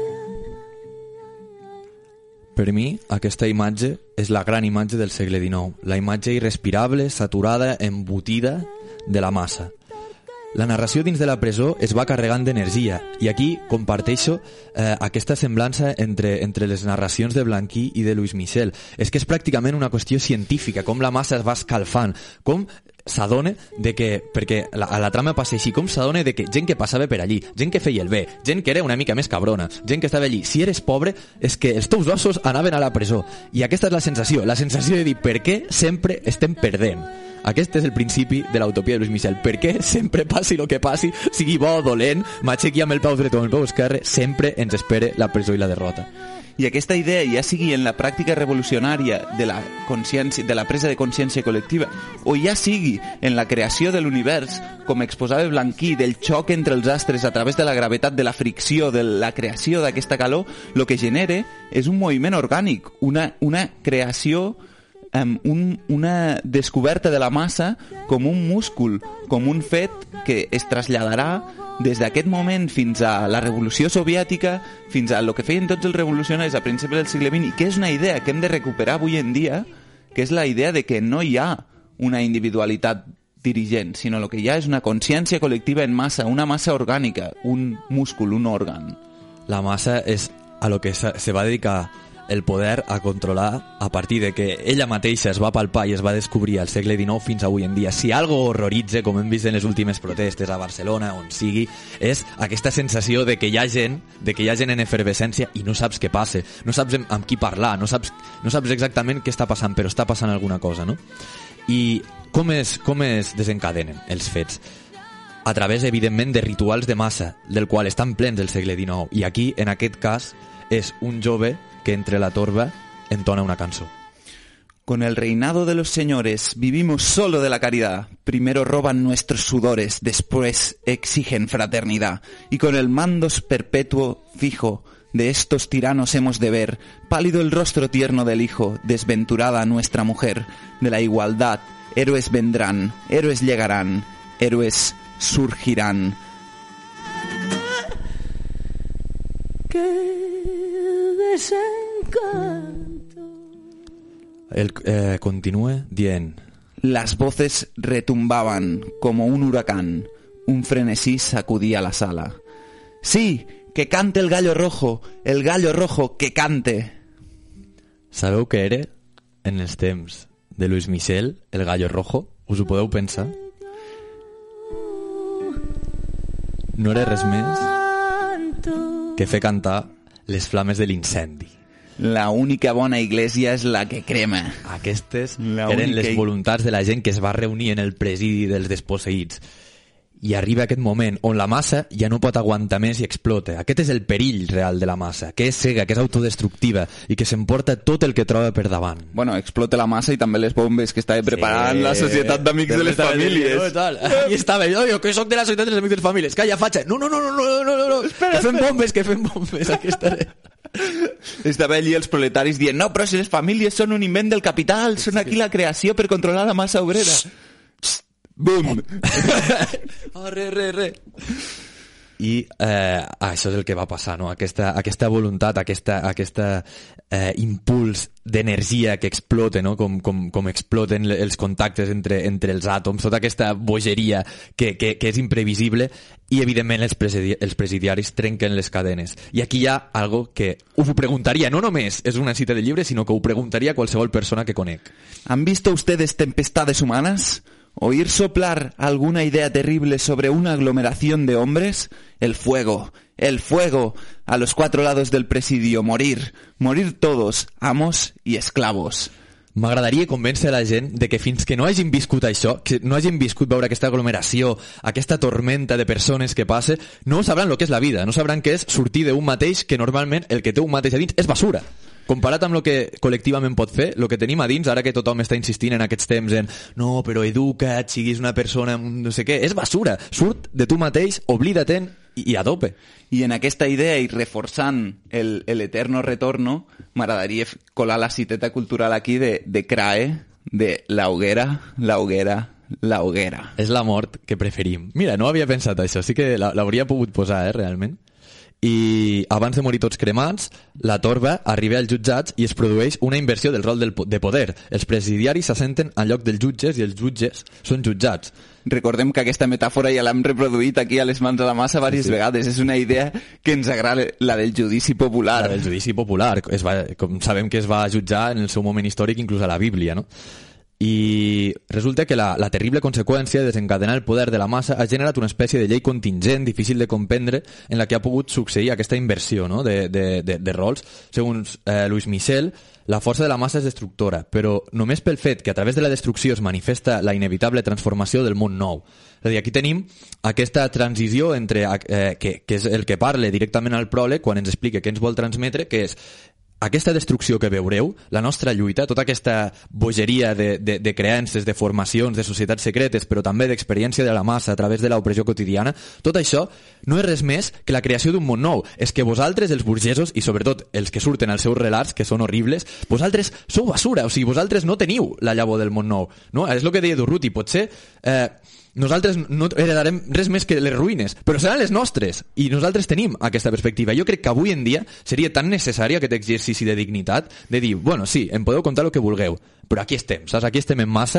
Per mi, aquesta imatge és la gran imatge del segle XIX, la imatge irrespirable, saturada, embotida de la massa. La narració dins de la presó es va carregant d'energia i aquí comparteixo aquesta semblança entre les narracions de Blanquí i de Luis Michel. És que és pràcticament una qüestió científica, com la massa es va escalfant, com s'adona de que, perquè a la trama passa així, com s'adona de que gent que passava per allí, gent que feia el bé, gent que era una mica més cabrona, gent que estava allí, si eres pobre és que els teus ossos anaven a la presó. I aquesta és la sensació de dir per què sempre estem perdent. Aquest és el principi de l'utopia de Luis Michel. Per què sempre passi el que passi, sigui bo o dolent, m'aixequi amb el peu dret o amb el peu esquerre, sempre ens espera la presó i la derrota. I aquesta idea, ja sigui en la pràctica revolucionària de la consciència, de la presa de consciència col·lectiva, o ja sigui en la creació de l'univers, com exposava Blanquí, del xoc entre els astres a través de la gravetat, de la fricció, de la creació d'aquesta calor, el que genera és un moviment orgànic, una creació, una descoberta de la massa com un múscul, com un fet que es traslladarà des d'aquest moment fins a la revolució soviètica, fins a el que feien tots els revolucionaris a principis del segle XX, i que és una idea que hem de recuperar avui en dia, que és la idea de que no hi ha una individualitat dirigent, sinó el que hi ha és una consciència col·lectiva en massa, una massa orgànica, un múscul, un òrgan. La massa és a lo que se va dedicar el poder a controlar a partir de que ella mateixa es va palpar i es va descobrir al segle XIX fins avui en dia. Si algo horroritza, com hem vist en les últimes protestes a Barcelona, on sigui, és aquesta sensació de que hi ha gent en efervescència i no saps què passa, no saps amb qui parlar, no saps exactament què està passant, però està passant alguna cosa, no? I com es desencadenen els fets? A través, evidentment, de rituals de massa, del qual estan plens del segle XIX. I aquí, en aquest cas, és un jove que entre la torba entona una cançó. Con el reinado de los señores vivimos solo de la caridad. Primero roban nuestros sudores, después exigen fraternidad. Y con el mando perpetuo fijo de estos tiranos hemos de ver, pálido el rostro tierno del hijo, desventurada nuestra mujer. De la igualdad, héroes vendrán, héroes llegarán, héroes surgirán. ¡Qué desencanto! Él continúe dient: Las voces retumbaban como un huracán. Un frenesí sacudía la sala. ¡Sí! ¡Que cante el gallo rojo! ¡El gallo rojo, que cante! Sabeu què era, en els temps de Luis Michel, el gallo rojo? Us ho podeu pensar? No era res més que fer cantar les flames de l'incendi. La única bona iglesia és la que crema. Aquestes eren les voluntats de la gent que es va reunir en el presidi dels desposseïts. I arriba aquest moment on la massa ja no pot aguantar més i explota. Aquest és el perill real de la massa, que és cega, que és autodestructiva i que s'emporta tot el que troba per davant. Bueno, explota la massa i també les bombes que estava preparant la Societat d'Amics de les Famílies. I estava jo, que soc de la Societat dels Amics de les Famílies. Calla, fatxa. No. Que fem bombes. Aquesta... Estava allí els proletaris dient no, però si les famílies són un invent del capital, són aquí la creació per controlar la massa obrera. Bum! Re. I això és el que va passar, no? Aquesta voluntat, aquesta impuls d'energia que explota, no? Com exploten els contactes entre els àtoms, tota aquesta bogeria que és imprevisible, i evidentment els presidiaris trenquen les cadenes. I aquí hi ha algo que us ho preguntaria, no només és una cita de llibre, sinó que ho preguntaria a qualsevol persona que conec. ¿Han visto ustedes tempestades humanas? ¿Oír soplar alguna idea terrible sobre una aglomeración de hombres? El fuego, a los 4 lados del presidio, morir todos, amos y esclavos. M'agradaria convèncer la gent de que fins que no hagin viscut això, que no hagin viscut veure aquesta aglomeració, aquesta tormenta de persones que passa, no sabran el que és la vida, no sabran què és sortir d'un mateix, que normalment el que té un mateix a dins és basura. Comparat amb el que col·lectivament pot fer, el que tenim a dins, ara que tothom està insistint en aquests temps en no, però educa't, siguis una persona no sé què, és basura. Surt de tu mateix, oblida-te'n i a tope. I en aquesta idea, i reforçant el eterno retorno, m'agradaria colar la citeta cultural aquí de Crae, de la hoguera. És la mort que preferim. Mira, no havia pensat això, sí que l'hauria pogut posar, realment. I abans de morir tots cremats, la torba arriba als jutjats i es produeix una inversió del rol de poder. Els presidiaris s'assenten en lloc dels jutges i els jutges són jutjats. Recordem que aquesta metàfora ja l'hem reproduït aquí a les mans de la massa diverses vegades. És una idea que ens agrada, la del judici popular. La del judici popular. Com sabem que es va jutjar en el seu moment històric inclús a la Bíblia, no? I resulta que la terrible conseqüència de desencadenar el poder de la massa ha generat una espècie de llei contingent difícil de comprendre en la que ha pogut succeir aquesta inversió, no? de rols. Segons Luis Michel, la força de la massa és destructora, però només pel fet que a través de la destrucció es manifesta la inevitable transformació del món nou. És a dir, aquí tenim aquesta transició entre que és el que parla directament al pròleg quan ens explica què ens vol transmetre, que és aquesta destrucció que veureu, la nostra lluita, tota aquesta bogeria de creences, de formacions, de societats secretes, però també d'experiència de la massa a través de l'opressió quotidiana, tot això no és res més que la creació d'un món nou. És que vosaltres, els burgesos, i sobretot els que surten als seus relats, que són horribles, vosaltres sou basura, o sigui, vosaltres no teniu la llavor del món nou. No? És el que deia Durruti, potser nosaltres no heredarem res més que les ruïnes, però seran les nostres, i nosaltres tenim aquesta perspectiva. Jo crec que avui en dia seria tan necessari aquest exercici de dignitat, de dir, bueno, sí, em podeu contar el que vulgueu, però aquí estem, saps? Aquí estem en massa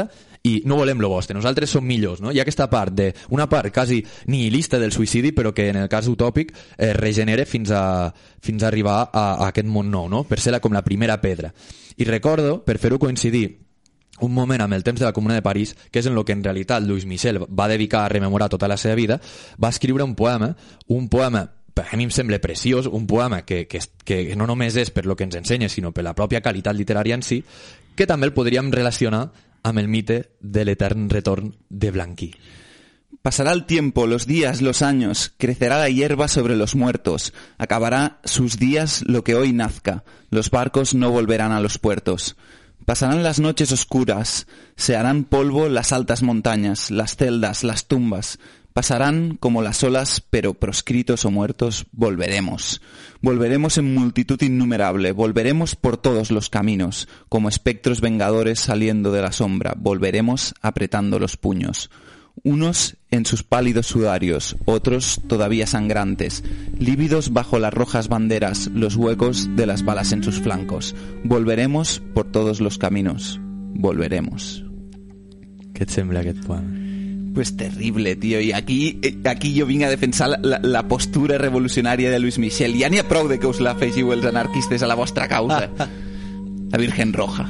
i no volem lo vostre, nosaltres som millors, no? Hi ha aquesta part una part quasi nihilista del suïcidi, però que en el cas utòpic regenera fins a arribar a aquest món nou, no? Per ser com la primera pedra. I recordo, per fer-ho coincidir un moment amb el temps de la Comuna de París, que és en el que en realitat Louis Michel va dedicar a rememorar tota la seva vida, va escriure un poema a mi em sembla preciós, un poema que no només és per lo que ens ensenya, sinó per la pròpia qualitat literària en si, que també el podríem relacionar amb el mite de l'etern retorn de Blanqui. Pasará el tiempo, los días, los años, crecerá la hierba sobre los muertos, acabará sus días lo que hoy nazca, los barcos no volverán a los puertos. Pasarán las noches oscuras, se harán polvo las altas montañas, las celdas, las tumbas. Pasarán como las olas, pero proscritos o muertos, volveremos. Volveremos en multitud innumerable, volveremos por todos los caminos, como espectros vengadores saliendo de la sombra, volveremos apretando los puños. Unos en sus pálidos sudarios, otros todavía sangrantes, lívidos bajo las rojas banderas, los huecos de las balas en sus flancos. Volveremos por todos los caminos, volveremos. Què et sembla aquest poema? Pues terrible, tío. Y aquí jo vinc a defensar la postura revolucionària de Louis Michel. Ja n'hi ha prou de que us l'afegiu els anarquistes a la vostra causa. La Virgen Roja.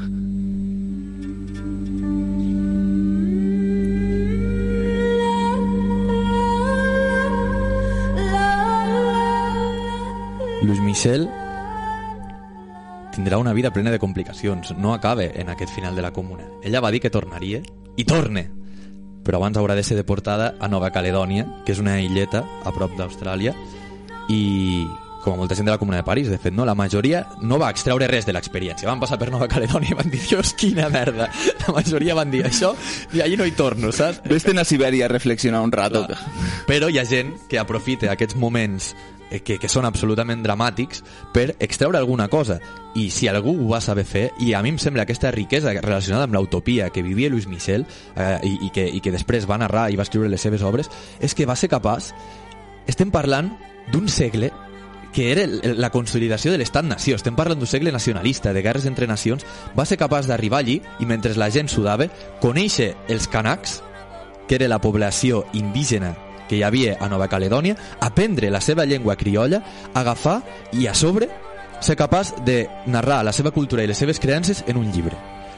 Louis Michel tindrà una vida plena de complicacions. No acaba en aquest final de la Comuna. Ella va dir que tornaria, i torna, però abans haurà de ser deportada a Nova Caledònia, que és una illeta a prop d'Austràlia, i com a molta gent de la Comuna de París, de fet, no? La majoria no va extreure res de l'experiència. Van passar per Nova Caledònia i van dir, Dios, quina merda. La majoria van dir això i allí no hi torno, saps? Vés-te'n a Sibèria a reflexionar un rato. Però hi ha gent que aprofita aquests moments que són absolutament dramàtics per extreure alguna cosa, i si algú ho va saber fer, i a mi em sembla aquesta riquesa relacionada amb l'utopia que vivia Louis Michel i que després va narrar i va escriure les seves obres, és que va ser capaç, estem parlant d'un segle que era la consolidació de l'estat-nació, estem parlant d'un segle nacionalista, de guerres entre nacions, va ser capaç d'arribar allí i mentre la gent sudava, conèixer els Kanaks, que era la població indígena que hi havia a Nova Caledònia, aprendre la seva llengua criolla, agafar i a sobre ser capaç de narrar la seva cultura i les seves creences en un llibre.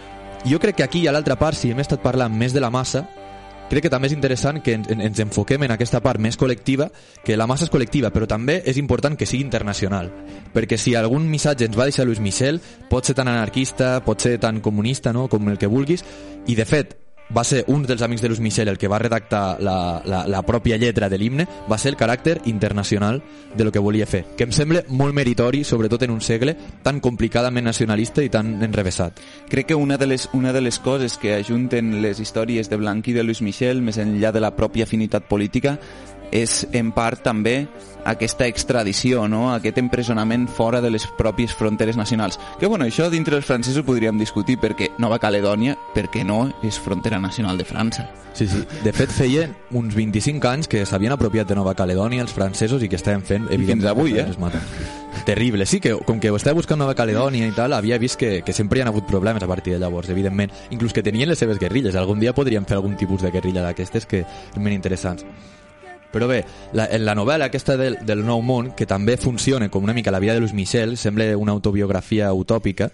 Jo crec que aquí hi ha l'altra part, si hem estat parlant més de la massa, crec que també és interessant que ens enfoquem en aquesta part més col·lectiva, que la massa és col·lectiva, però també és important que sigui internacional, perquè si algun missatge ens va deixar Louis Michel, pot ser tan anarquista, pot ser tan comunista, no?, com el que vulguis, i de fet va ser un dels amics de Louis Michel el que va redactar la pròpia lletra de l'himne, va ser el caràcter internacional de lo que volia fer, que em sembla molt meritori, sobretot en un segle tan complicadament nacionalista i tan enrevessat. Crec que una de les coses que ajunten les històries de Blanqui i de Louis Michel, més enllà de la pròpia afinitat política, és en part també aquesta extradició, no? Aquest empresonament fora de les pròpies fronteres nacionals. Que bueno, això dintre els francesos ho podríem discutir, perquè Nova Caledònia, per què no, és frontera nacional de França. Sí, sí. De fet, feien uns 25 anys que s'havien apropiat de Nova Caledònia els francesos i que estaven fent... I fins avui, Terrible. Sí, que com que ho estava buscant Nova Caledònia i tal, havia vist que sempre hi ha hagut problemes a partir de llavors, evidentment. Inclús que tenien les seves guerrilles. Algun dia podríem fer algun tipus de guerrilla d'aquestes que són ben interessants. Però bé, en la novel·la aquesta del Nou Món, que també funciona com una mica la vida de Louis Michel, sembla una autobiografia utòpica,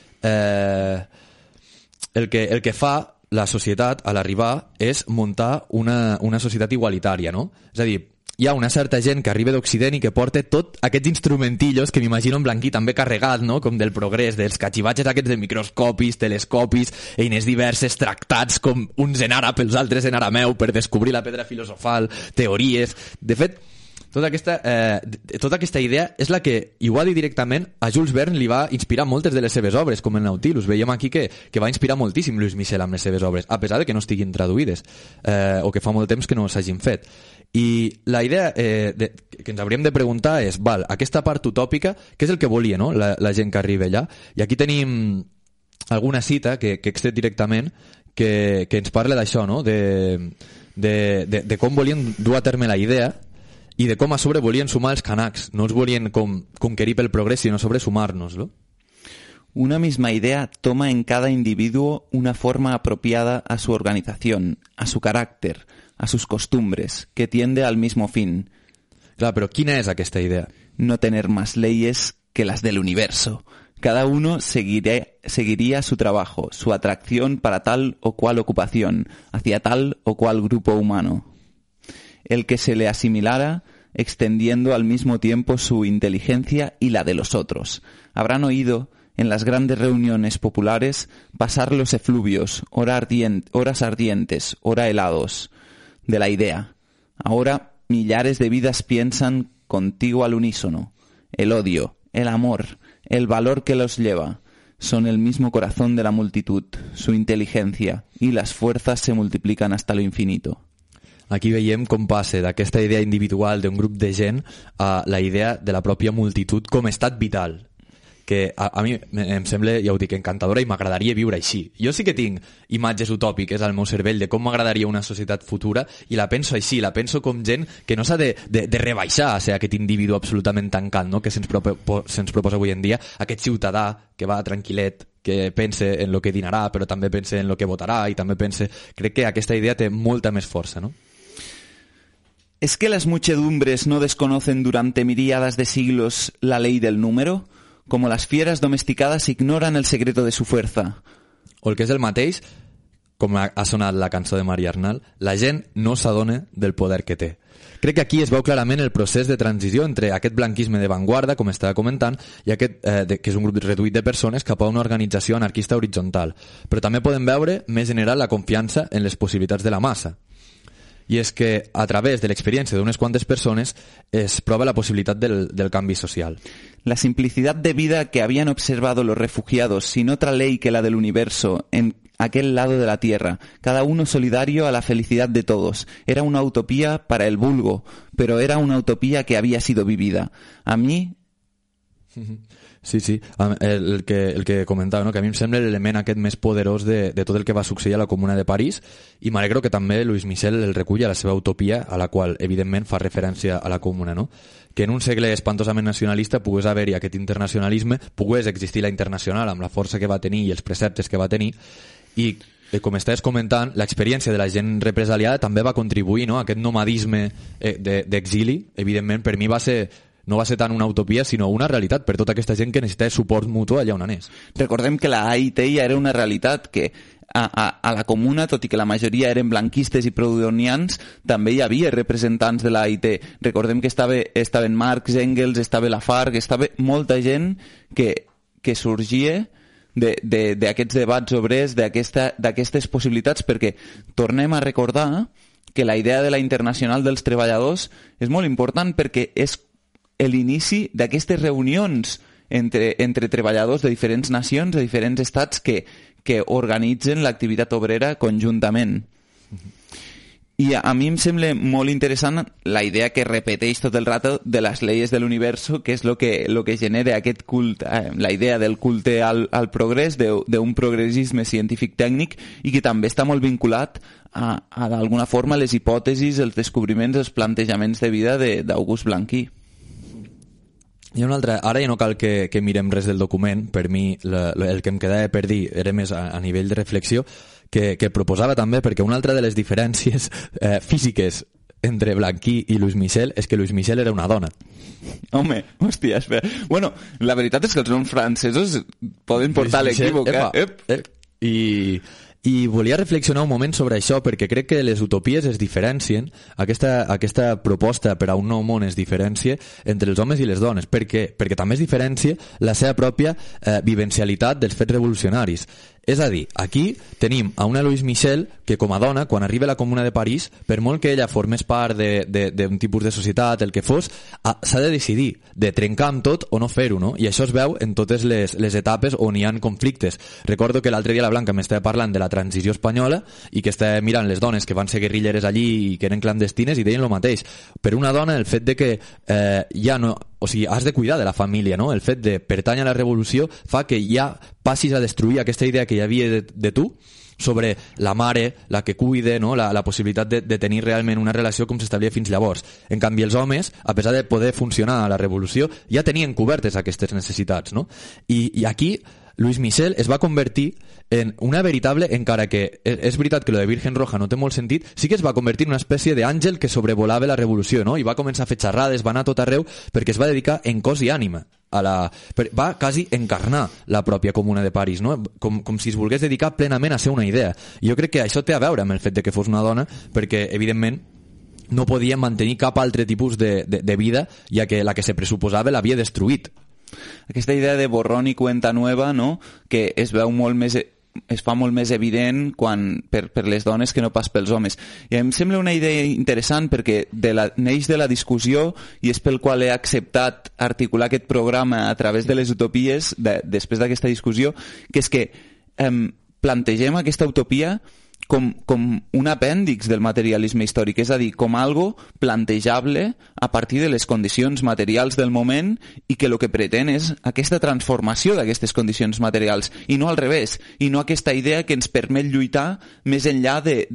el que fa la societat a l'arribar és muntar una societat igualitària, no? És a dir, hi ha una certa gent que arriba d'Occident i que porta tots aquests instrumentillos que m'imagino en Blanqui també carregat, no? Com del progrés, dels cachivatges aquests de microscopis, telescopis, eines diverses, tractats com uns en àrab, els altres en arameu per descobrir la pedra filosofal, teories... De fet, tota aquesta idea és la que, i ho va dir directament, a Jules Verne li va inspirar moltes de les seves obres, com el Nautilus. Veiem aquí que va inspirar moltíssim Louis Michel amb les seves obres, a pesar de que no estiguin traduïdes, o que fa molt temps que no s'hagin fet. I la idea que ens hauríem de preguntar és, val, aquesta part utòpica, què és el que volia, no?, la gent que arriba allà? I aquí tenim alguna cita que he extret directament que ens parla d'això, no?, de com volien dur a terme la idea i de com a sobre volien sumar els Kanaks. No els volien conquerir pel progrés, sinó a sobre sumar-nos-lo. Una misma idea toma en cada individuo una forma apropiada a su organización, a su carácter, a sus costumbres, que tiende al mismo fin. Clar, però quina és aquesta idea? No tener más leyes que las del universo. Cada uno seguiría su trabajo, su atracción para tal o cual ocupación, hacia tal o cual grupo humano. El que se le asimilara, extendiendo al mismo tiempo su inteligencia y la de los otros. Habrán oído en las grandes reuniones populares pasar los efluvios, horas ardientes, ora helados, de la idea. Ahora millares de vidas piensan contigo al unísono. El odio, el amor, el valor que los lleva, son el mismo corazón de la multitud, su inteligencia, y las fuerzas se multiplican hasta lo infinito. Aquí veiem com passa d'aquesta idea individual d'un grup de gent a la idea de la pròpia multitud com a estat vital, que a mi em sembla, ja ho dic, encantadora i m'agradaria viure així. Jo sí que tinc imatges utòpiques al meu cervell de com m'agradaria una societat futura i la penso així, la penso com gent que no s'ha de rebaixar a ser aquest individu absolutament tancat, no? Que se'ns proposa avui en dia, aquest ciutadà que va tranquil·let, que pense en lo que dinarà, però també pense en lo que votarà i també pense... Crec que aquesta idea té molta més força, no? ¿Es que las muchedumbres no desconocen durante miríadas de siglos la ley del número? Como las fieras domesticadas ignoran el secreto de su fuerza. O el que és el mateix, com ha sonat la cançó de Maria Arnal, la gent no s'adona del poder que té. Crec que aquí es veu clarament el procés de transició entre aquest blanquisme de vanguarda, com estava comentant, i aquest, que és un grup reduït de persones, cap a una organització anarquista horitzontal. Però també podem veure més general la confiança en les possibilitats de la massa. I és que a través de l'experiència d'unes quantes persones es prova la possibilitat del canvi social. La simplicidad de vida que habían observado los refugiados sin otra ley que la del universo en aquel lado de la tierra, cada uno solidario a la felicidad de todos. Era una utopía para el vulgo, pero era una utopía que había sido vivida. A mí... Sí, el que comentava, no? Que a mi em sembla l'element aquest més poderós de tot el que va succeir a la Comuna de París, i m'alegro que també Louis Michel el recull a la seva utopia, a la qual evidentment fa referència a la Comuna, no? Que en un segle espantosament nacionalista pogués haver-hi aquest internacionalisme, pogués existir la internacional amb la força que va tenir i els preceptes que va tenir, i com estaves comentant, l'experiència de la gent represaliada també va contribuir, no? A aquest nomadisme d'exili. Evidentment, per mi no va ser tant una utopia, sinó una realitat per tota aquesta gent que necessitava suport mutu allà on anés. Recordem que la AIT ja era una realitat, que a la Comuna, tot i que la majoria eren blanquistes i proudhonians, també hi havia representants de la AIT. Recordem que estaven Marx, Engels, estava la FARC, estava molta gent que sorgia d'aquests debats obrers, d'aquestes possibilitats, perquè tornem a recordar que la idea de la Internacional dels Treballadors és molt important perquè és l'inici d'aquestes reunions entre treballadors de diferents nacions, de diferents estats que organitzen l'activitat obrera conjuntament. I a mi em sembla molt interessant la idea que repeteix tot el rato de les lleis de l'universo, que és lo que genera aquest culte, la idea del culte al progrés, d'un progressisme científic tècnic, i que també està molt vinculat a d'alguna forma les hipòtesis, els descobriments, els plantejaments de vida d'August Blanqui. Hi ha una altra, ara ja no cal que mirem res del document, per mi el que em quedava per dir era més a nivell de reflexió, que proposava també, perquè una altra de les diferències físiques entre Blanqui i Louis Michel és que Louis Michel era una dona. Home, hòstia, espera. Bueno, la veritat és que els noms francesos poden portar l'equívoc. I volia reflexionar un moment sobre això, perquè crec que les utopies es diferencien, aquesta proposta per a un nou món es diferencia entre els homes i les dones. Per què? Perquè també es diferencia la seva pròpia vivencialitat dels fets revolucionaris. És a dir, aquí tenim a una Louise Michel que com a dona, quan arriba a la Comuna de París, per molt que ella formés part d'un tipus de societat, el que fos, s'ha de decidir de trencar amb tot o no fer-ho, no? I això es veu en totes les etapes on hi ha conflictes. Recordo que l'altre dia la Blanca m'estava parlant de la transició espanyola i que estava mirant les dones que van ser guerrilleres allí i que eren clandestines i deien el mateix. Per una dona, el fet de que ja no... O sigui, has de cuidar de la família, no? El fet de pertànyer a la revolució fa que ja passis a destruir aquesta idea que hi havia de tu, sobre la mare, la que cuide, no? la possibilitat de tenir realment una relació com s'establia fins llavors. En canvi, els homes, a pesar de poder funcionar a la revolució, ja tenien cobertes aquestes necessitats, no? I aquí Luis Michel es va convertir en una veritable, encara que és veritat que lo de Virgen Roja no té molt sentit, sí que es va convertir en una espècie d'àngel que sobrevolava la revolució, no? I va començar a fer xerrades, va anar a tot arreu, perquè es va dedicar en cos i ànima va quasi encarnar la pròpia Comuna de París, no? Com si es volgués dedicar plenament a ser una idea. I jo crec que això té a veure amb el fet de que fos una dona, perquè evidentment no podia mantenir cap altre tipus de vida, ja que la que se pressuposava l'havia destruït. Aquesta idea de borrón i cuenta nueva, no? Que es veu molt més, es fa molt més evident per les dones que no pas pels homes. I em sembla una idea interessant perquè neix de la discussió i és pel qual he acceptat articular aquest programa a través de les utopies després d'aquesta discussió, que és que plantegem aquesta utopia com un apèndix del materialisme històric, és a dir, com algo plantejable a partir de les condicions materials del moment i que el que pretén és aquesta transformació d'aquestes condicions materials i no al revés, i no aquesta idea que ens permet lluitar més enllà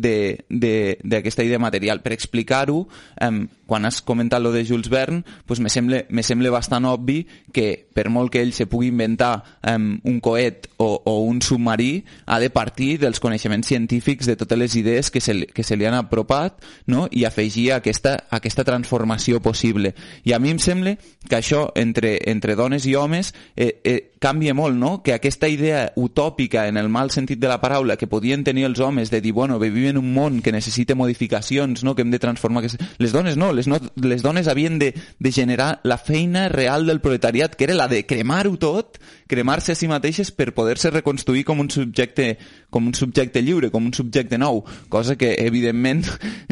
d'aquesta idea material. Per explicar-ho, quan has comentat lo de Jules Verne, pues me sembla bastant obvi que per molt que ell se pugui inventar un coet o un submarí, ha de partir dels coneixements científics de totes les idees que se li han apropat, no? I afegir aquesta transformació possible. I a mi em sembla que això entre dones i homes canvia molt, no? Que aquesta idea utòpica en el mal sentit de la paraula que podien tenir els homes de dir, bueno, vivim en un món que necessita modificacions, no? Que hem de transformar... Les dones no, les dones havien de generar la feina real del proletariat, que era la de cremar-ho tot, cremar-se a si mateixes per poder-se reconstruir com un subjecte lliure, com un subjecte nou, cosa que evidentment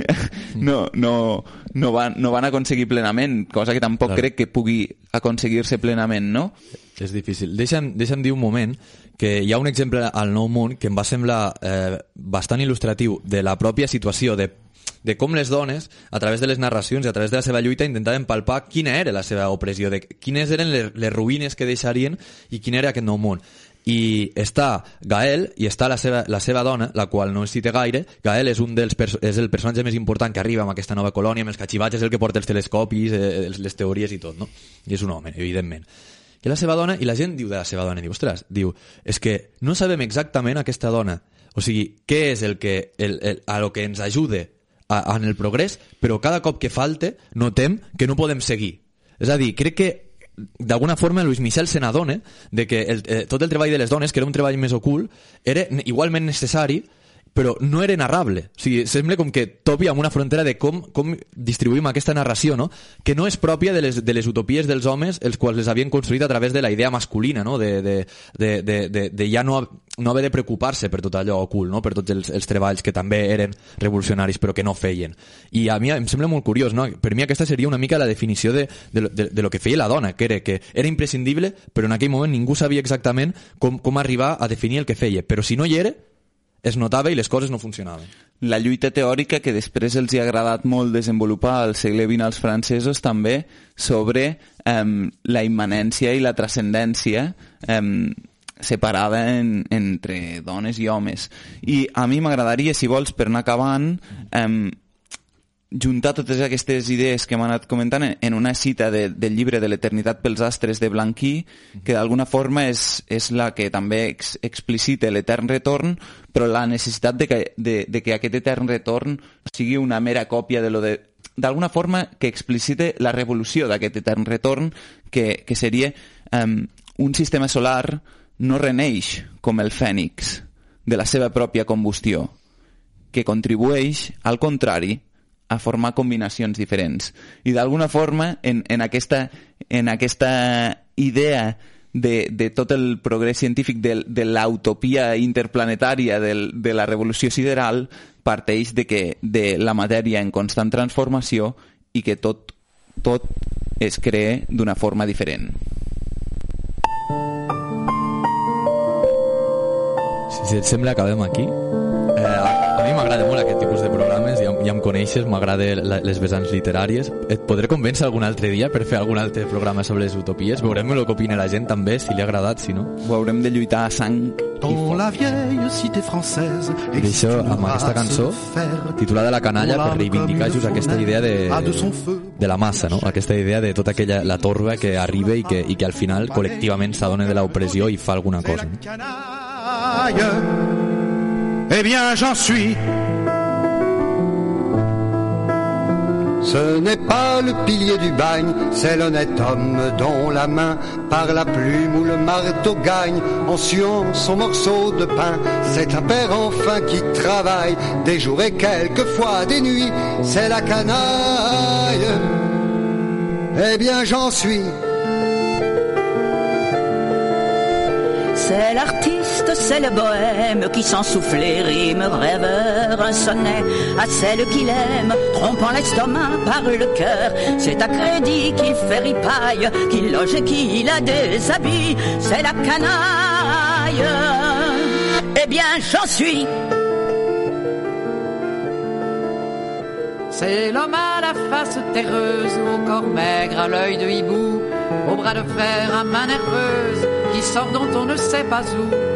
no van aconseguir plenament, cosa que tampoc crec que pugui aconseguir-se plenament, no? És difícil. Deixa'm dir un moment que hi ha un exemple al Nou Món que em va semblar bastant il·lustratiu de la pròpia situació de com les dones, a través de les narracions i a través de la seva lluita, intentaven palpar quina era la seva opressió, de quines eren les ruïnes que deixarien i quin era aquest nou món. I està Gael i està la seva dona, la qual no es cita gaire. Gael és és el personatge més important que arriba amb aquesta nova colònia, amb els cachivatges, el que porta els telescopis, les teories i tot, no? I és un home, evidentment. I la seva dona, i la gent diu de la seva dona, és que no sabem exactament aquesta dona, o sigui, què és a lo que ens ajude en el progrés, però cada cop que falte notem que no podem seguir. És a dir, crec que d'alguna forma Luis Michel se n'adona de que tot el treball de les dones, que era un treball més ocult, era igualment necessari, però no era narrable. O sigui, sembla com que topi amb una frontera de com distribuïm aquesta narració, no? Que no és pròpia de les utopies dels homes, els quals les havien construït a través de la idea masculina, no? De ja no haver de preocupar-se per tot allò ocult, no? Per tots els treballs que també eren revolucionaris però que no feien. I a mi em sembla molt curiós, no? Per mi aquesta seria una mica la definició de lo que feia la dona, que era imprescindible, però en aquell moment ningú sabia exactament com arribar a definir el que feia. Però si no hi era, es notava i les coses no funcionaven. La lluita teòrica que després els hi ha agradat molt desenvolupar al segle XX als francesos també sobre la immanència i la transcendència separada entre dones i homes. I a mi m'agradaria, si vols, per anar acabant, juntar totes aquestes idees que hem anat comentant en una cita del llibre de l'Eternitat pels astres de Blanquí, que d'alguna forma és la que també explicita l'etern retorn, però la necessitat de que aquest etern retorn sigui una mera còpia d'alguna forma que explicite la revolució d'aquest etern retorn, que seria un sistema solar no reneix com el fènix de la seva pròpia combustió, que contribueix, al contrari, a formar combinacions diferents. I d'alguna forma, en aquesta idea de tot el progrés científic de l'utopia interplanetària de la revolució sideral, parteix de la matèria en constant transformació i que tot es crea d'una forma diferent. Si et sembla, acabem aquí. A mi m'agrada molt aquest tipus de programes, ja em coneixes, m'agrada les vessants literàries. Et podré convèncer algun altre dia per fer algun altre programa sobre les utopies. Veurem el que opina la gent també, si li ha agradat, si no. Ho haurem de lluitar a sang i foc. I això, amb aquesta cançó, titulada La canalla, per reivindicar just aquesta idea de la massa, no? Aquesta idea de tota aquella la torba que arriba i que al final col·lectivament s'adona de l'opressió i fa alguna cosa. Eh bien, j'en suis. Ce n'est pas le pilier du bagne, c'est l'honnête homme dont la main par la plume ou le marteau gagne en suant son morceau de pain. C'est un père enfin qui travaille des jours et quelquefois des nuits, c'est la canaille. Eh bien, j'en suis. C'est l'artiste, c'est le bohème qui sans souffler rime, rêveur, un sonnet à celle qu'il aime, trompant l'estomac par le cœur. C'est à crédit qu'il fait ripaille, qu'il loge et qu'il la déshabille. C'est la canaille. Eh bien, j'en suis. C'est l'homme à la face terreuse, au corps maigre, à l'œil de hibou, au bras de fer, à main nerveuse, qui sort dont on ne sait pas où.